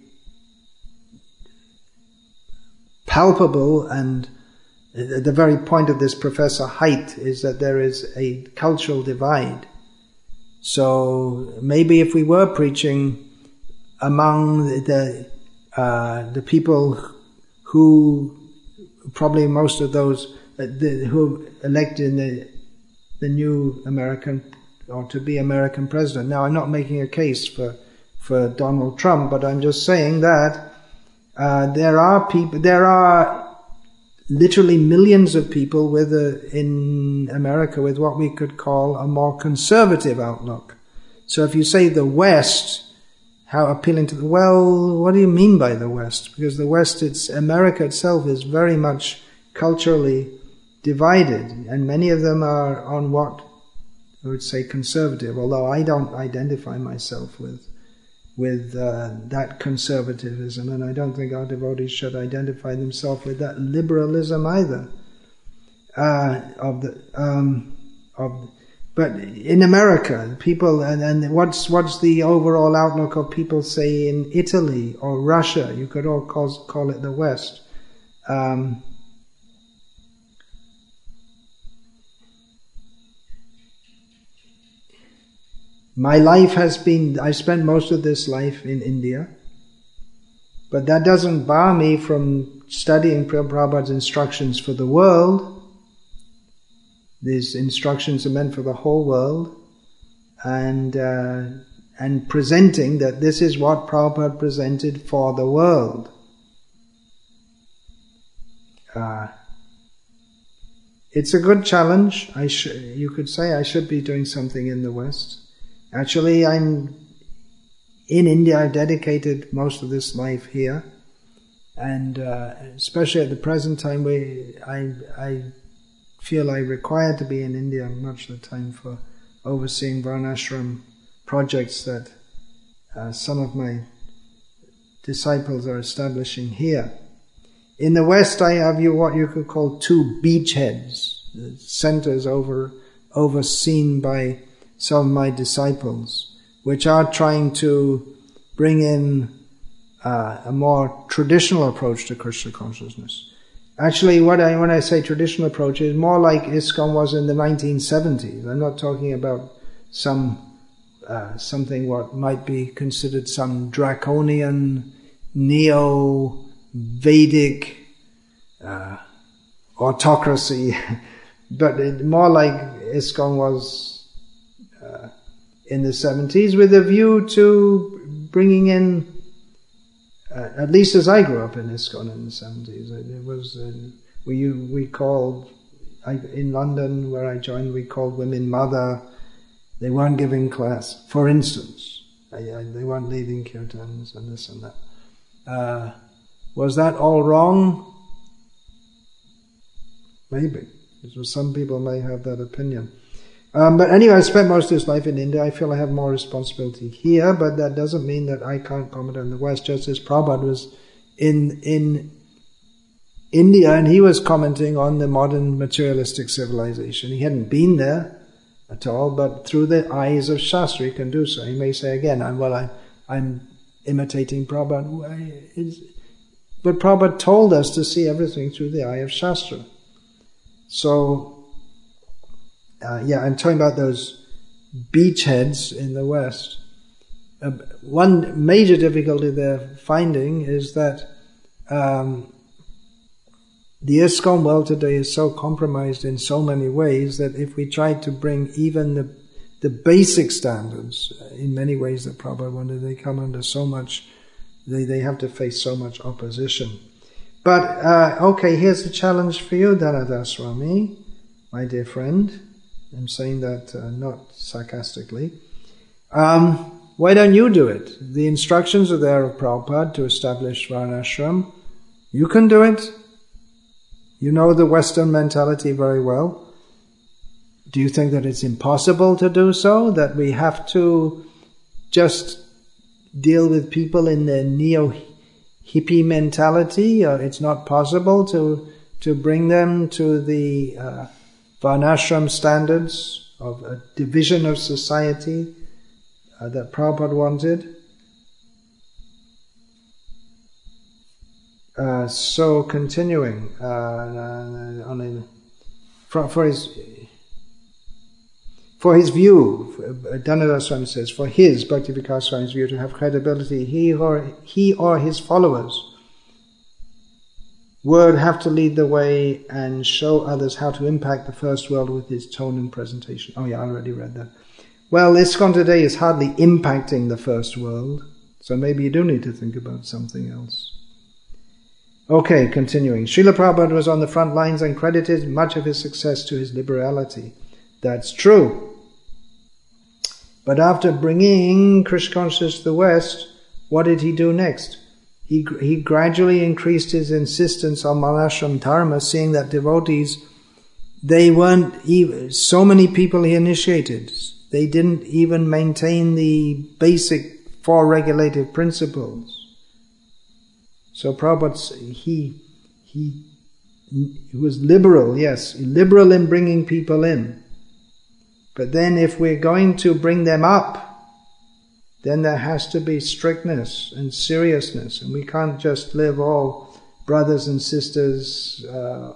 palpable, and the very point of this Professor Haidt is that there is a cultural divide. So maybe if we were preaching among the people who, probably most of those who elected the new American, or to be American president. Now, I'm not making a case for Donald Trump, but I'm just saying that there are literally millions of people in America with what we could call a more conservative outlook. So if you say the West, how appealing to well, what do you mean by the West? Because the West, America itself is very much culturally divided, and many of them are on what I would say conservative, although I don't identify myself with that conservatism, and I don't think our devotees should identify themselves with that liberalism either. But in America, people, and what's the overall outlook of people, say, in Italy or Russia? You could all call it the West. My life I spent most of this life in India, but that doesn't bar me from studying Prabhupada's instructions for the world. These instructions are meant for the whole world, and presenting that this is what Prabhupada presented for the world. It's a good challenge. You could say I should be doing something in the West. Actually, I'm in India. I've dedicated most of this life here, and especially at the present time, I feel I require to be in India much of the time for overseeing Varnashram projects that some of my disciples are establishing here. In the West, I have what you could call two beachheads, centers overseen by some of my disciples, which are trying to bring in a more traditional approach to Krishna consciousness. Actually, when I say traditional approach, is more like ISKCON was in the 1970s. I'm not talking about something what might be considered some draconian, neo-Vedic autocracy, but more like ISKCON was in the 70s, with a view to bringing in, at least as I grew up in ISKCON in the 70s, it was, we called, in London where I joined, we called women mother. They weren't giving class, for instance. They weren't leading kirtans and this and that. Was that all wrong? Maybe. Some people may have that opinion. But anyway, I spent most of this life in India. I feel I have more responsibility here, but that doesn't mean that I can't comment on the West. Just as Prabhupada was in India, and he was commenting on the modern materialistic civilization. He hadn't been there at all, but through the eyes of Shastra, he can do so. He may say again, I'm imitating Prabhupada. But Prabhupada told us to see everything through the eye of Shastra. So, I'm talking about those beachheads in the West. One major difficulty they're finding is that the ISKCON world today is so compromised in so many ways that if we try to bring even the basic standards, in many ways that Prabhupada wanted, they come under so much, they have to face so much opposition. But, okay, here's a challenge for you, Dhanadass Swami, my dear friend. I'm saying that not sarcastically. Why don't you do it? The instructions are there of Prabhupada to establish Varnashram. You can do it. You know the Western mentality very well. Do you think that it's impossible to do so? That we have to just deal with people in the neo-hippie mentality? Or it's not possible to bring them to the Varnashram standards of a division of society that Prabhupada wanted? So continuing for his view, Dhanadhar Swami says, for his Bhakti-Vikas Swami's view to have credibility, he or his followers would have to lead the way and show others how to impact the first world with his tone and presentation. Oh yeah, I already read that. Well, ISKCON today is hardly impacting the first world, so maybe you do need to think about something else. Okay, continuing. Srila Prabhupada was on the front lines and credited much of his success to his liberality. That's true. But after bringing Krishna consciousness to the West, what did he do next? He gradually increased his insistence on Varnashram Dharma, seeing that devotees, they weren't even, so many people he initiated, they didn't even maintain the basic 4 regulative principles. So Prabhupada, he was liberal, yes, liberal in bringing people in. But then if we're going to bring them up, then there has to be strictness and seriousness, and we can't just live all brothers and sisters,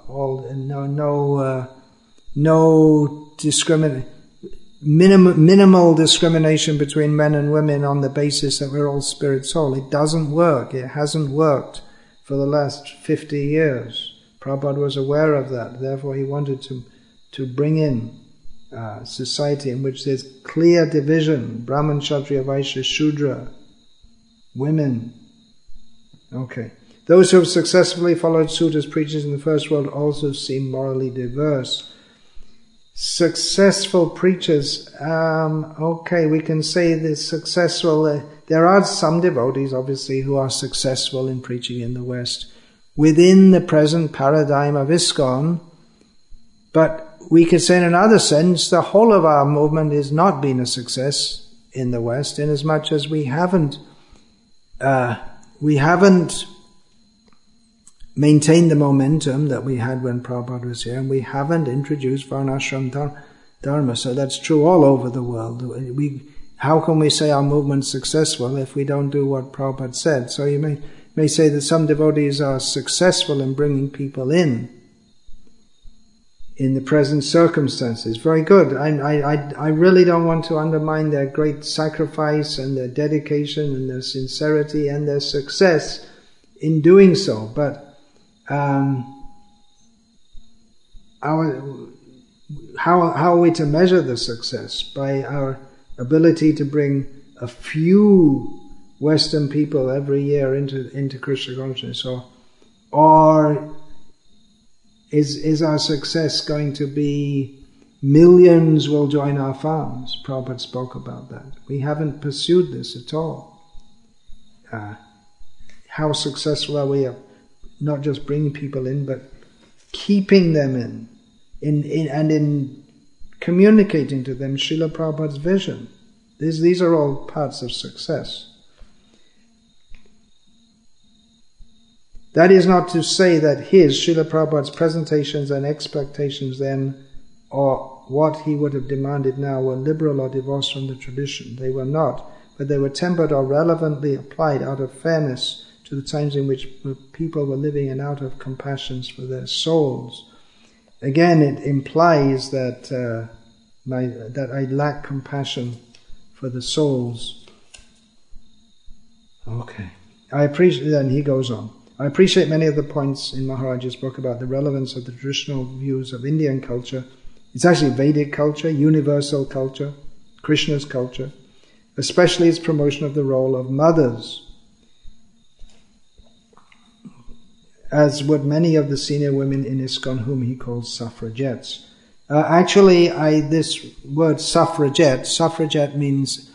minimal discrimination between men and women on the basis that we're all spirit soul. It doesn't work. It hasn't worked for the last 50 years. Prabhupada was aware of that. Therefore, he wanted to bring in society in which there's clear division: Brahman, Kshatriya, Vaishya, Shudra, women. Okay. Those who have successfully followed suit as preachers in the first world also seem morally diverse. Successful preachers, okay, we can say they're successful. There are some devotees, obviously, who are successful in preaching in the West within the present paradigm of ISKCON, but we could say in another sense, the whole of our movement has not been a success in the West, inasmuch as we haven't maintained the momentum that we had when Prabhupada was here, and we haven't introduced Varnashram Dharma. So that's true all over the world. How can we say our movement's successful if we don't do what Prabhupada said? So you may say that some devotees are successful in bringing people in the present circumstances. Very good. I really don't want to undermine their great sacrifice and their dedication and their sincerity and their success in doing so. But how are we to measure the success? By our ability to bring a few Western people every year into Krishna consciousness, or is our success going to be millions will join our farms? Prabhupada spoke about that. We haven't pursued this at all. How successful are we at not just bringing people in, but keeping them in communicating to them Srila Prabhupada's vision? These are all parts of success. That is not to say that Srila Prabhupada's presentations and expectations then, or what he would have demanded now, were liberal or divorced from the tradition. They were not, but they were tempered or relevantly applied out of fairness to the times in which people were living and out of compassions for their souls. Again, it implies that that I lack compassion for the souls. Okay. Then he goes on. I appreciate many of the points in Maharaj's book about the relevance of the traditional views of Indian culture. It's actually Vedic culture, universal culture, Krishna's culture, especially its promotion of the role of mothers, as would many of the senior women in ISKCON whom he calls suffragettes. This word suffragette means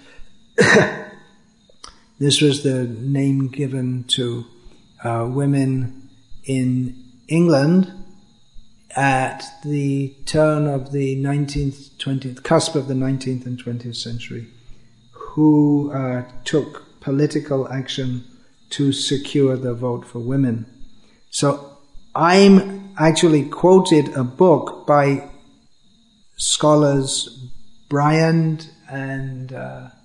this was the name given to women in England at the turn of the 19th, 20th, cusp of the 19th and 20th century, who took political action to secure the vote for women. So I'm actually quoted a book by scholars Bryant and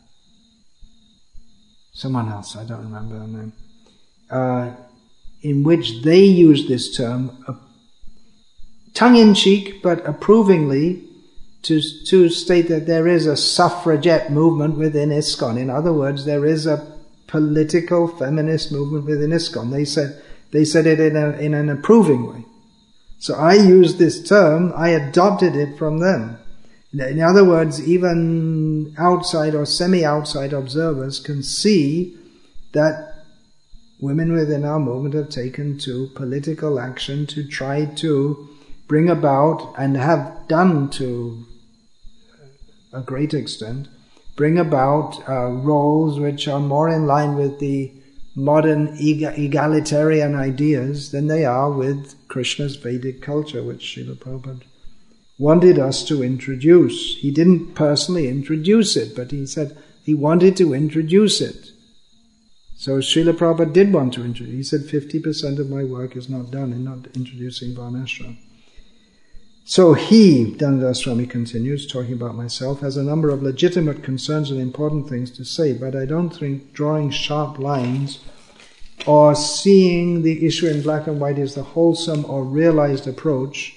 someone else, I don't remember her name, in which they use this term, tongue-in-cheek but approvingly, to state that there is a suffragette movement within ISKCON. In other words, there is a political feminist movement within ISKCON. They said it in an approving way. So I used this term, I adopted it from them. In other words, even outside or semi-outside observers can see that women within our movement have taken to political action to try to bring about, and have done to a great extent, bring about roles which are more in line with the modern egalitarian ideas than they are with Krishna's Vedic culture, which Srila Prabhupada wanted us to introduce. He didn't personally introduce it, but he said he wanted to introduce it. So Srila Prabhupada did want to introduce. He said 50% of my work is not done in not introducing Varnashram. So he, Dhanadhar Swami continues, talking about myself, has a number of legitimate concerns and important things to say, but I don't think drawing sharp lines or seeing the issue in black and white is the wholesome or realized approach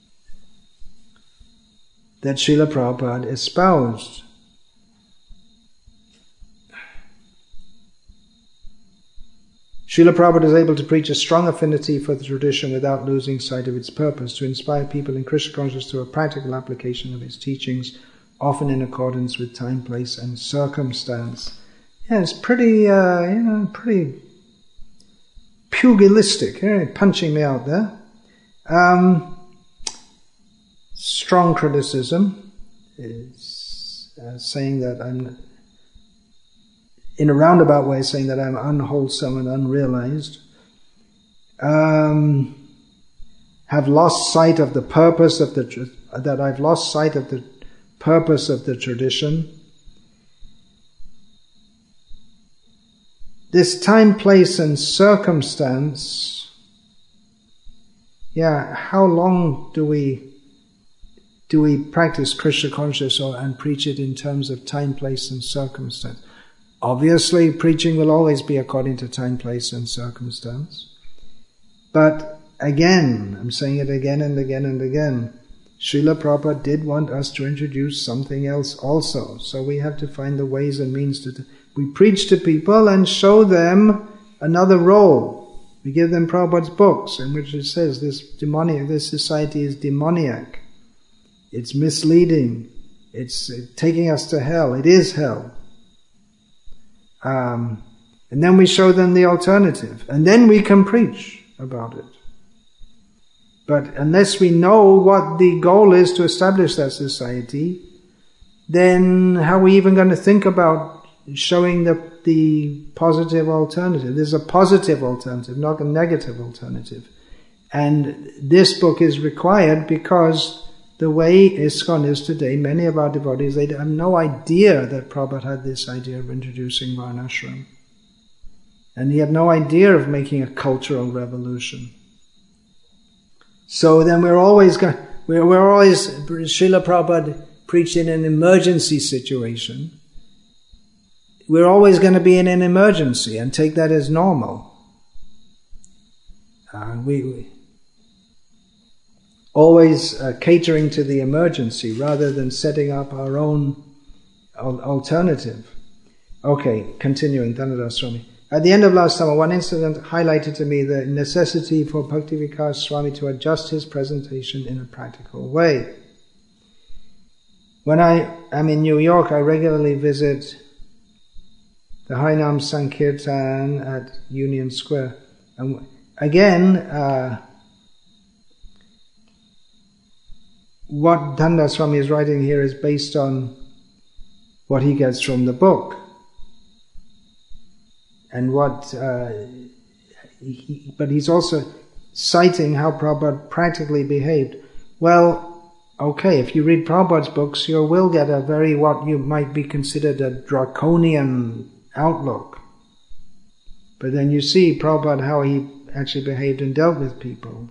that Srila Prabhupada espoused. Srila Prabhupada is able to preach a strong affinity for the tradition without losing sight of its purpose, to inspire people in Krishna consciousness through a practical application of his teachings, often in accordance with time, place, and circumstance. Yeah, it's pretty, pretty pugilistic, punching me out there. Strong criticism is saying that I'm, in a roundabout way, saying that I'm unwholesome and unrealized. Have lost sight of the purpose of that I've lost sight of the purpose of the tradition. This time, place, and circumstance. Yeah, how long do we practice Krishna consciousness and preach it in terms of time, place, and circumstance? Obviously, preaching will always be according to time, place, and circumstance. But again, I'm saying it again and again and again, Srila Prabhupada did want us to introduce something else also. So we have to find the ways and means to... We preach to people and show them another role. We give them Prabhupada's books in which it says this society is demoniac. It's misleading. It's taking us to hell. It is hell. And then we show them the alternative. And then we can preach about it. But unless we know what the goal is to establish that society, then how are we even going to think about showing the positive alternative? There's a positive alternative, not a negative alternative. And this book is required because the way ISKCON is today, many of our devotees, they have no idea that Prabhupada had this idea of introducing Varnashram. And he had no idea of making a cultural revolution. So then we're always Srila Prabhupada preached in an emergency situation. We're always going to be in an emergency and take that as normal. We always catering to the emergency rather than setting up our own alternative. Okay, continuing, Dhanadhar Swami. At the end of last summer, one incident highlighted to me the necessity for Bhaktivikas Swami to adjust his presentation in a practical way. When I am in New York, I regularly visit the Harinam Sankirtan at Union Square. And again, what Dhanadhar Swami is writing here is based on what he gets from the book. And but he's also citing how Prabhupada practically behaved. Well, okay, if you read Prabhupada's books, you will get a very, what you might be considered a draconian outlook. But then you see Prabhupada, how he actually behaved and dealt with people.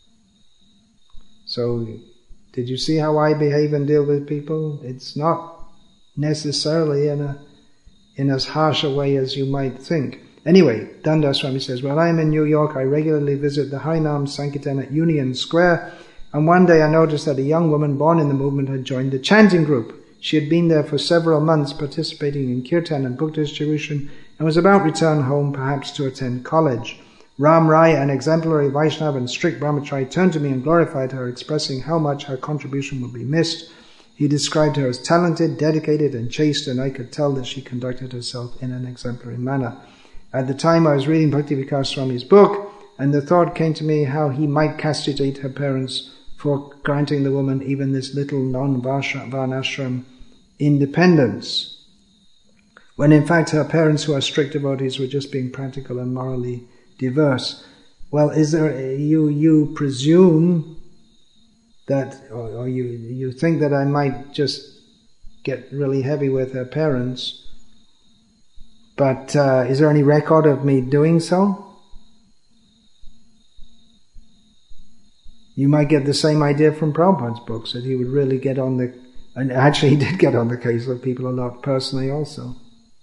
So, did you see how I behave and deal with people? It's not necessarily in as harsh a way as you might think. Anyway, Danda Swami says, while I am in New York, I regularly visit the Harinam Sankirtan at Union Square, and one day I noticed that a young woman born in the movement had joined the chanting group. She had been there for several months participating in kirtan and book distribution and was about to return home, perhaps to attend college. Ram Rai, an exemplary Vaishnava and strict brahmachari, turned to me and glorified her, expressing how much her contribution would be missed. He described her as talented, dedicated and chaste, and I could tell that she conducted herself in an exemplary manner. At the time I was reading Bhakti Vikas Swami's book, and the thought came to me how he might castigate her parents for granting the woman even this little non-varnashram independence, when in fact her parents, who are strict devotees, were just being practical and morally diverse. Well, is there, you presume that, or you think that I might just get really heavy with her parents, but is there any record of me doing so? You might get the same idea from Prabhupada's books, that he would really get on the, and actually he did get on the case of people a lot personally also.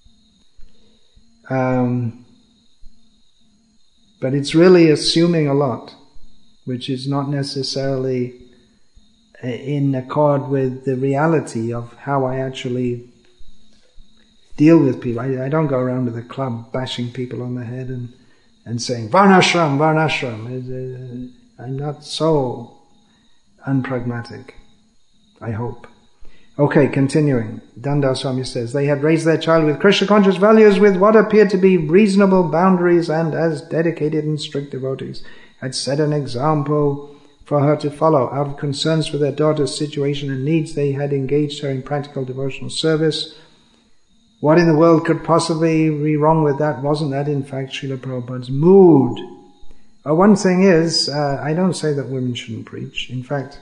But it's really assuming a lot, which is not necessarily in accord with the reality of how I actually deal with people. I don't go around to the club bashing people on the head and saying, Varnashram, Varnashram. I'm not so unpragmatic, I hope. Okay, continuing. Danda Swami says, they had raised their child with Krishna conscious values, with what appeared to be reasonable boundaries, and as dedicated and strict devotees, had set an example for her to follow. Out of concerns for their daughter's situation and needs, they had engaged her in practical devotional service. What in the world could possibly be wrong with that? Wasn't that in fact Srila Prabhupada's mood? One thing is, I don't say that women shouldn't preach. In fact,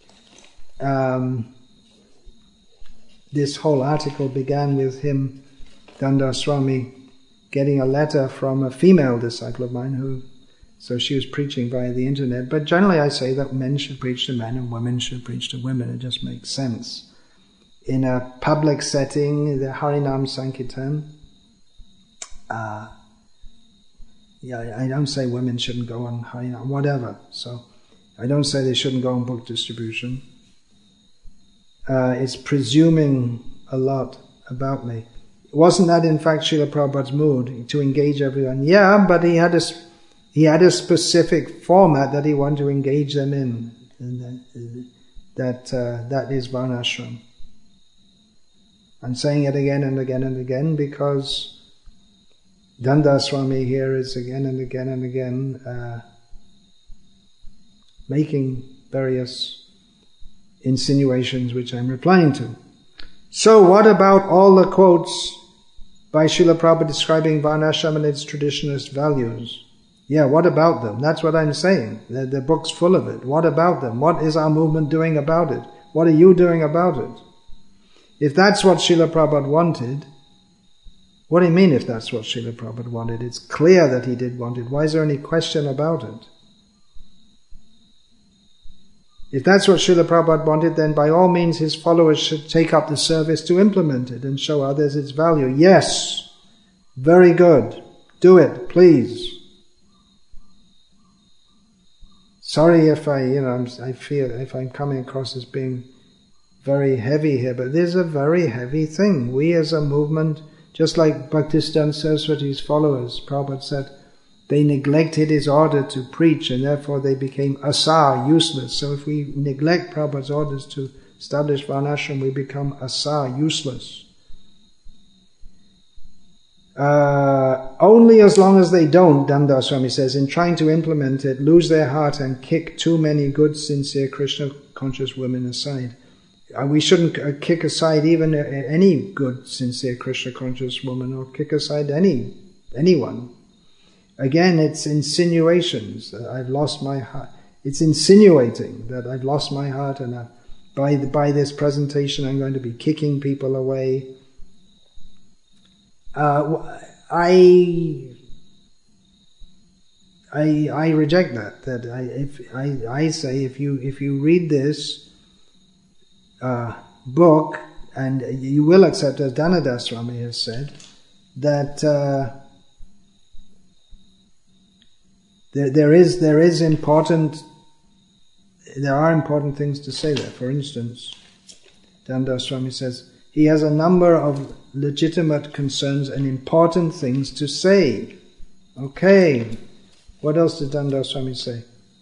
this whole article began with him, Danda Swami, getting a letter from a female disciple of mine so she was preaching via the internet. But generally I say that men should preach to men and women should preach to women. It just makes sense. In a public setting, the Harinam Sankirtan, I don't say women shouldn't go on Harinam, whatever. So I don't say they shouldn't go on book distribution. It's presuming a lot about me. Wasn't that in fact Srila Prabhupada's mood, to engage everyone? Yeah, but he had a specific format that he wanted to engage them in, and that is Varnashram. I'm saying it again and again and again because Danda Swami here is again and again and again making various insinuations which I'm replying to. So what about all the quotes by Srila Prabhupada describing Varnashram and its traditionalist values? Yeah, what about them? That's what I'm saying. The book's full of it. What about them? What is our movement doing about it? What are you doing about it? If that's what Srila Prabhupada wanted, what do you mean if that's what Srila Prabhupada wanted? It's clear that he did want it. Why is there any question about it? If that's what Srila Prabhupada wanted, then by all means his followers should take up the service to implement it and show others its value. Yes, very good. Do it, please. Sorry if I feel if I'm coming across as being very heavy here, but this is a very heavy thing. We as a movement, just like Bhaktisiddhanta Saraswati's followers, Prabhupada said, they neglected his order to preach and therefore they became asar, useless. So if we neglect Prabhupada's orders to establish Varnashram, we become asar, useless. Only as long as they don't, Danda Swami says, in trying to implement it, lose their heart and kick too many good, sincere Krishna-conscious women aside. We shouldn't kick aside even any good, sincere Krishna-conscious woman, or kick aside anyone. Again, it's insinuations. I've lost my heart. It's insinuating that I've lost my heart and by this presentation I'm going to be kicking people away. I reject that. I say if you read this book, and you will accept, as Dhanadass Swami has said, that there are important things to say there. For instance, Dhanadass Swami says he has a number of legitimate concerns and important things to say. Okay, what else did Dhanadass Swami say?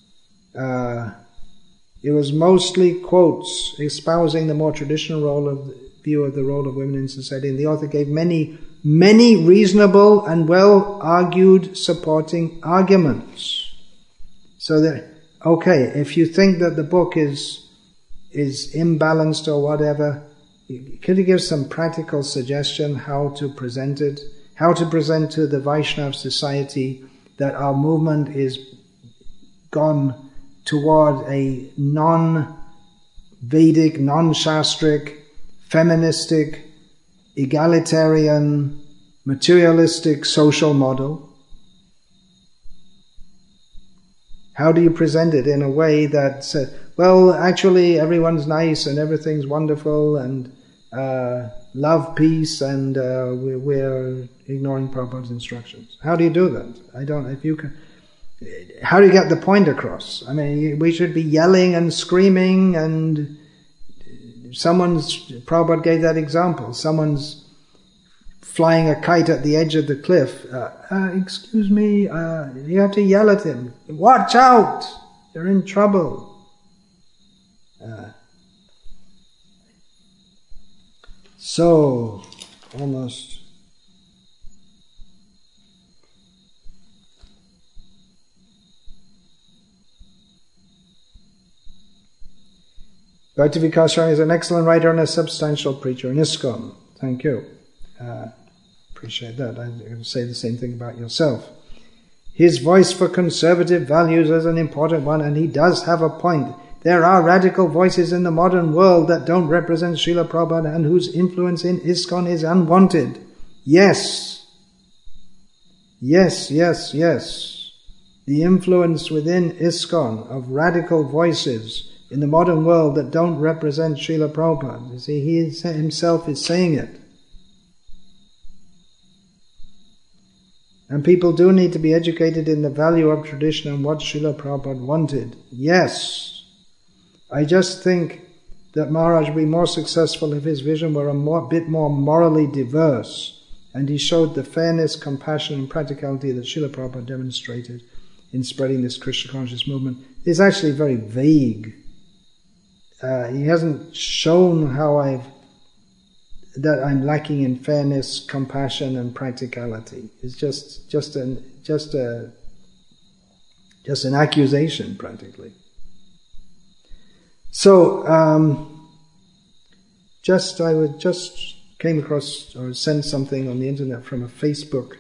It was mostly quotes espousing the more traditional view of the role of women in society, and the author gave many reasonable and well-argued supporting arguments. So that, okay, if you think that the book is imbalanced or whatever, could you give some practical suggestion how to present it? How to present to the Vaishnava society that our movement is gone toward a non-Vedic, non-Shastric, feministic, egalitarian, materialistic social model? How do you present it in a way that says, well, actually everyone's nice and everything's wonderful and love, peace, and we're ignoring Prabhupada's instructions? How do you do that? How do you get the point across? I mean, we should be yelling and screaming, and Prabhupada gave that example. Someone's flying a kite at the edge of the cliff. Excuse me, you have to yell at him. Watch out! You're in trouble. So, almost... Bhakti-Vikas Swami is an excellent writer and a substantial preacher in ISKCON. Thank you. Appreciate that. I'm going to say the same thing about yourself. His voice for conservative values is an important one, and he does have a point. There are radical voices in the modern world that don't represent Srila Prabhupada and whose influence in ISKCON is unwanted. Yes. Yes, yes, yes. The influence within ISKCON of radical voices in the modern world that don't represent Srila Prabhupada. You see, he himself is saying it. And people do need to be educated in the value of tradition and what Srila Prabhupada wanted. Yes. I just think that Maharaj would be more successful if his vision were a bit more morally diverse, and he showed the fairness, compassion and practicality that Srila Prabhupada demonstrated in spreading this Krishna conscious movement. It's actually very vague. He hasn't shown that I'm lacking in fairness, compassion, and practicality. It's just an accusation, practically. So, I came across or sent something on the internet from a Facebook.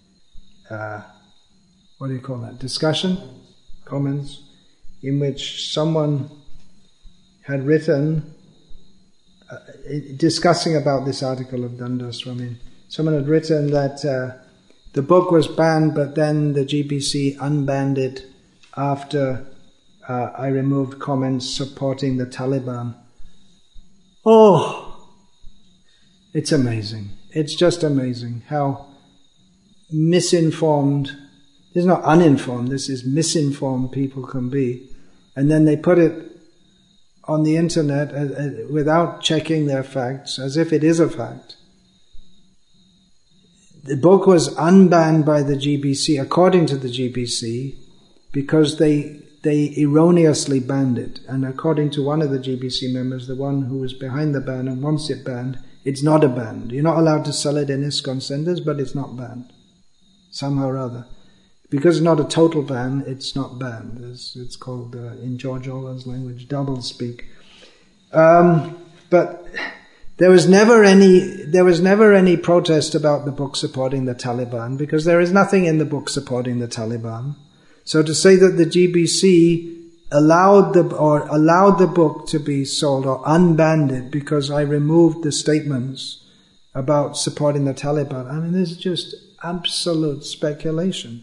What do you call that? Discussion, comments, in which someone had written, discussing about this article of Dhanadass Swami. Someone had written that the book was banned, but then the GBC unbanned it after I removed comments supporting the Taliban. Oh, it's amazing. It's just amazing how misinformed, this is not uninformed, this is misinformed people can be. And then they put it on the internet without checking their facts, as if it is a fact. The book was unbanned by the GBC, according to the GBC, because they erroneously banned it. And according to one of the GBC members, the one who was behind the ban and wants it banned, it's not a ban. You're not allowed to sell it in ISKCON centers, but it's not banned, somehow or other. Because it's not a total ban, it's not banned. It's called, in George Orwell's language, double speak. But there was never any protest about the book supporting the Taliban, because there is nothing in the book supporting the Taliban. So to say that the GBC allowed the book to be sold or unbanned it because I removed the statements about supporting the Taliban. I mean, this is just absolute speculation.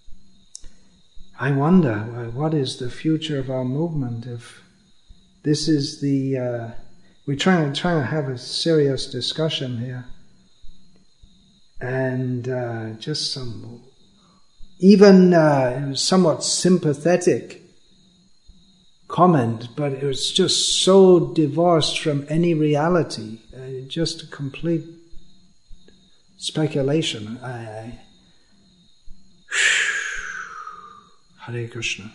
I wonder, what is the future of our movement if this is the... we're trying to have a serious discussion here. And just some... even it was somewhat sympathetic comment, but it was just so divorced from any reality, just a complete speculation. Hare Krishna.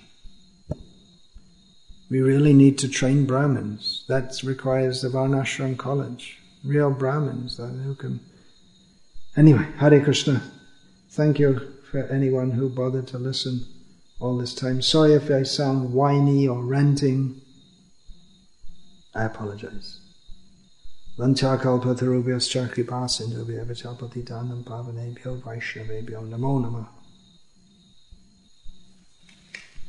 We really need to train Brahmins. That requires the Varnashram college. Real Brahmins who can... Anyway, Hare Krishna. Thank you for anyone who bothered to listen all this time. Sorry if I sound whiny or ranting. I apologize. Vanchakalpatarubhyascha kripa sindhubhya vachapatitanam pavanebhyo vaishnavebhyo namo namah.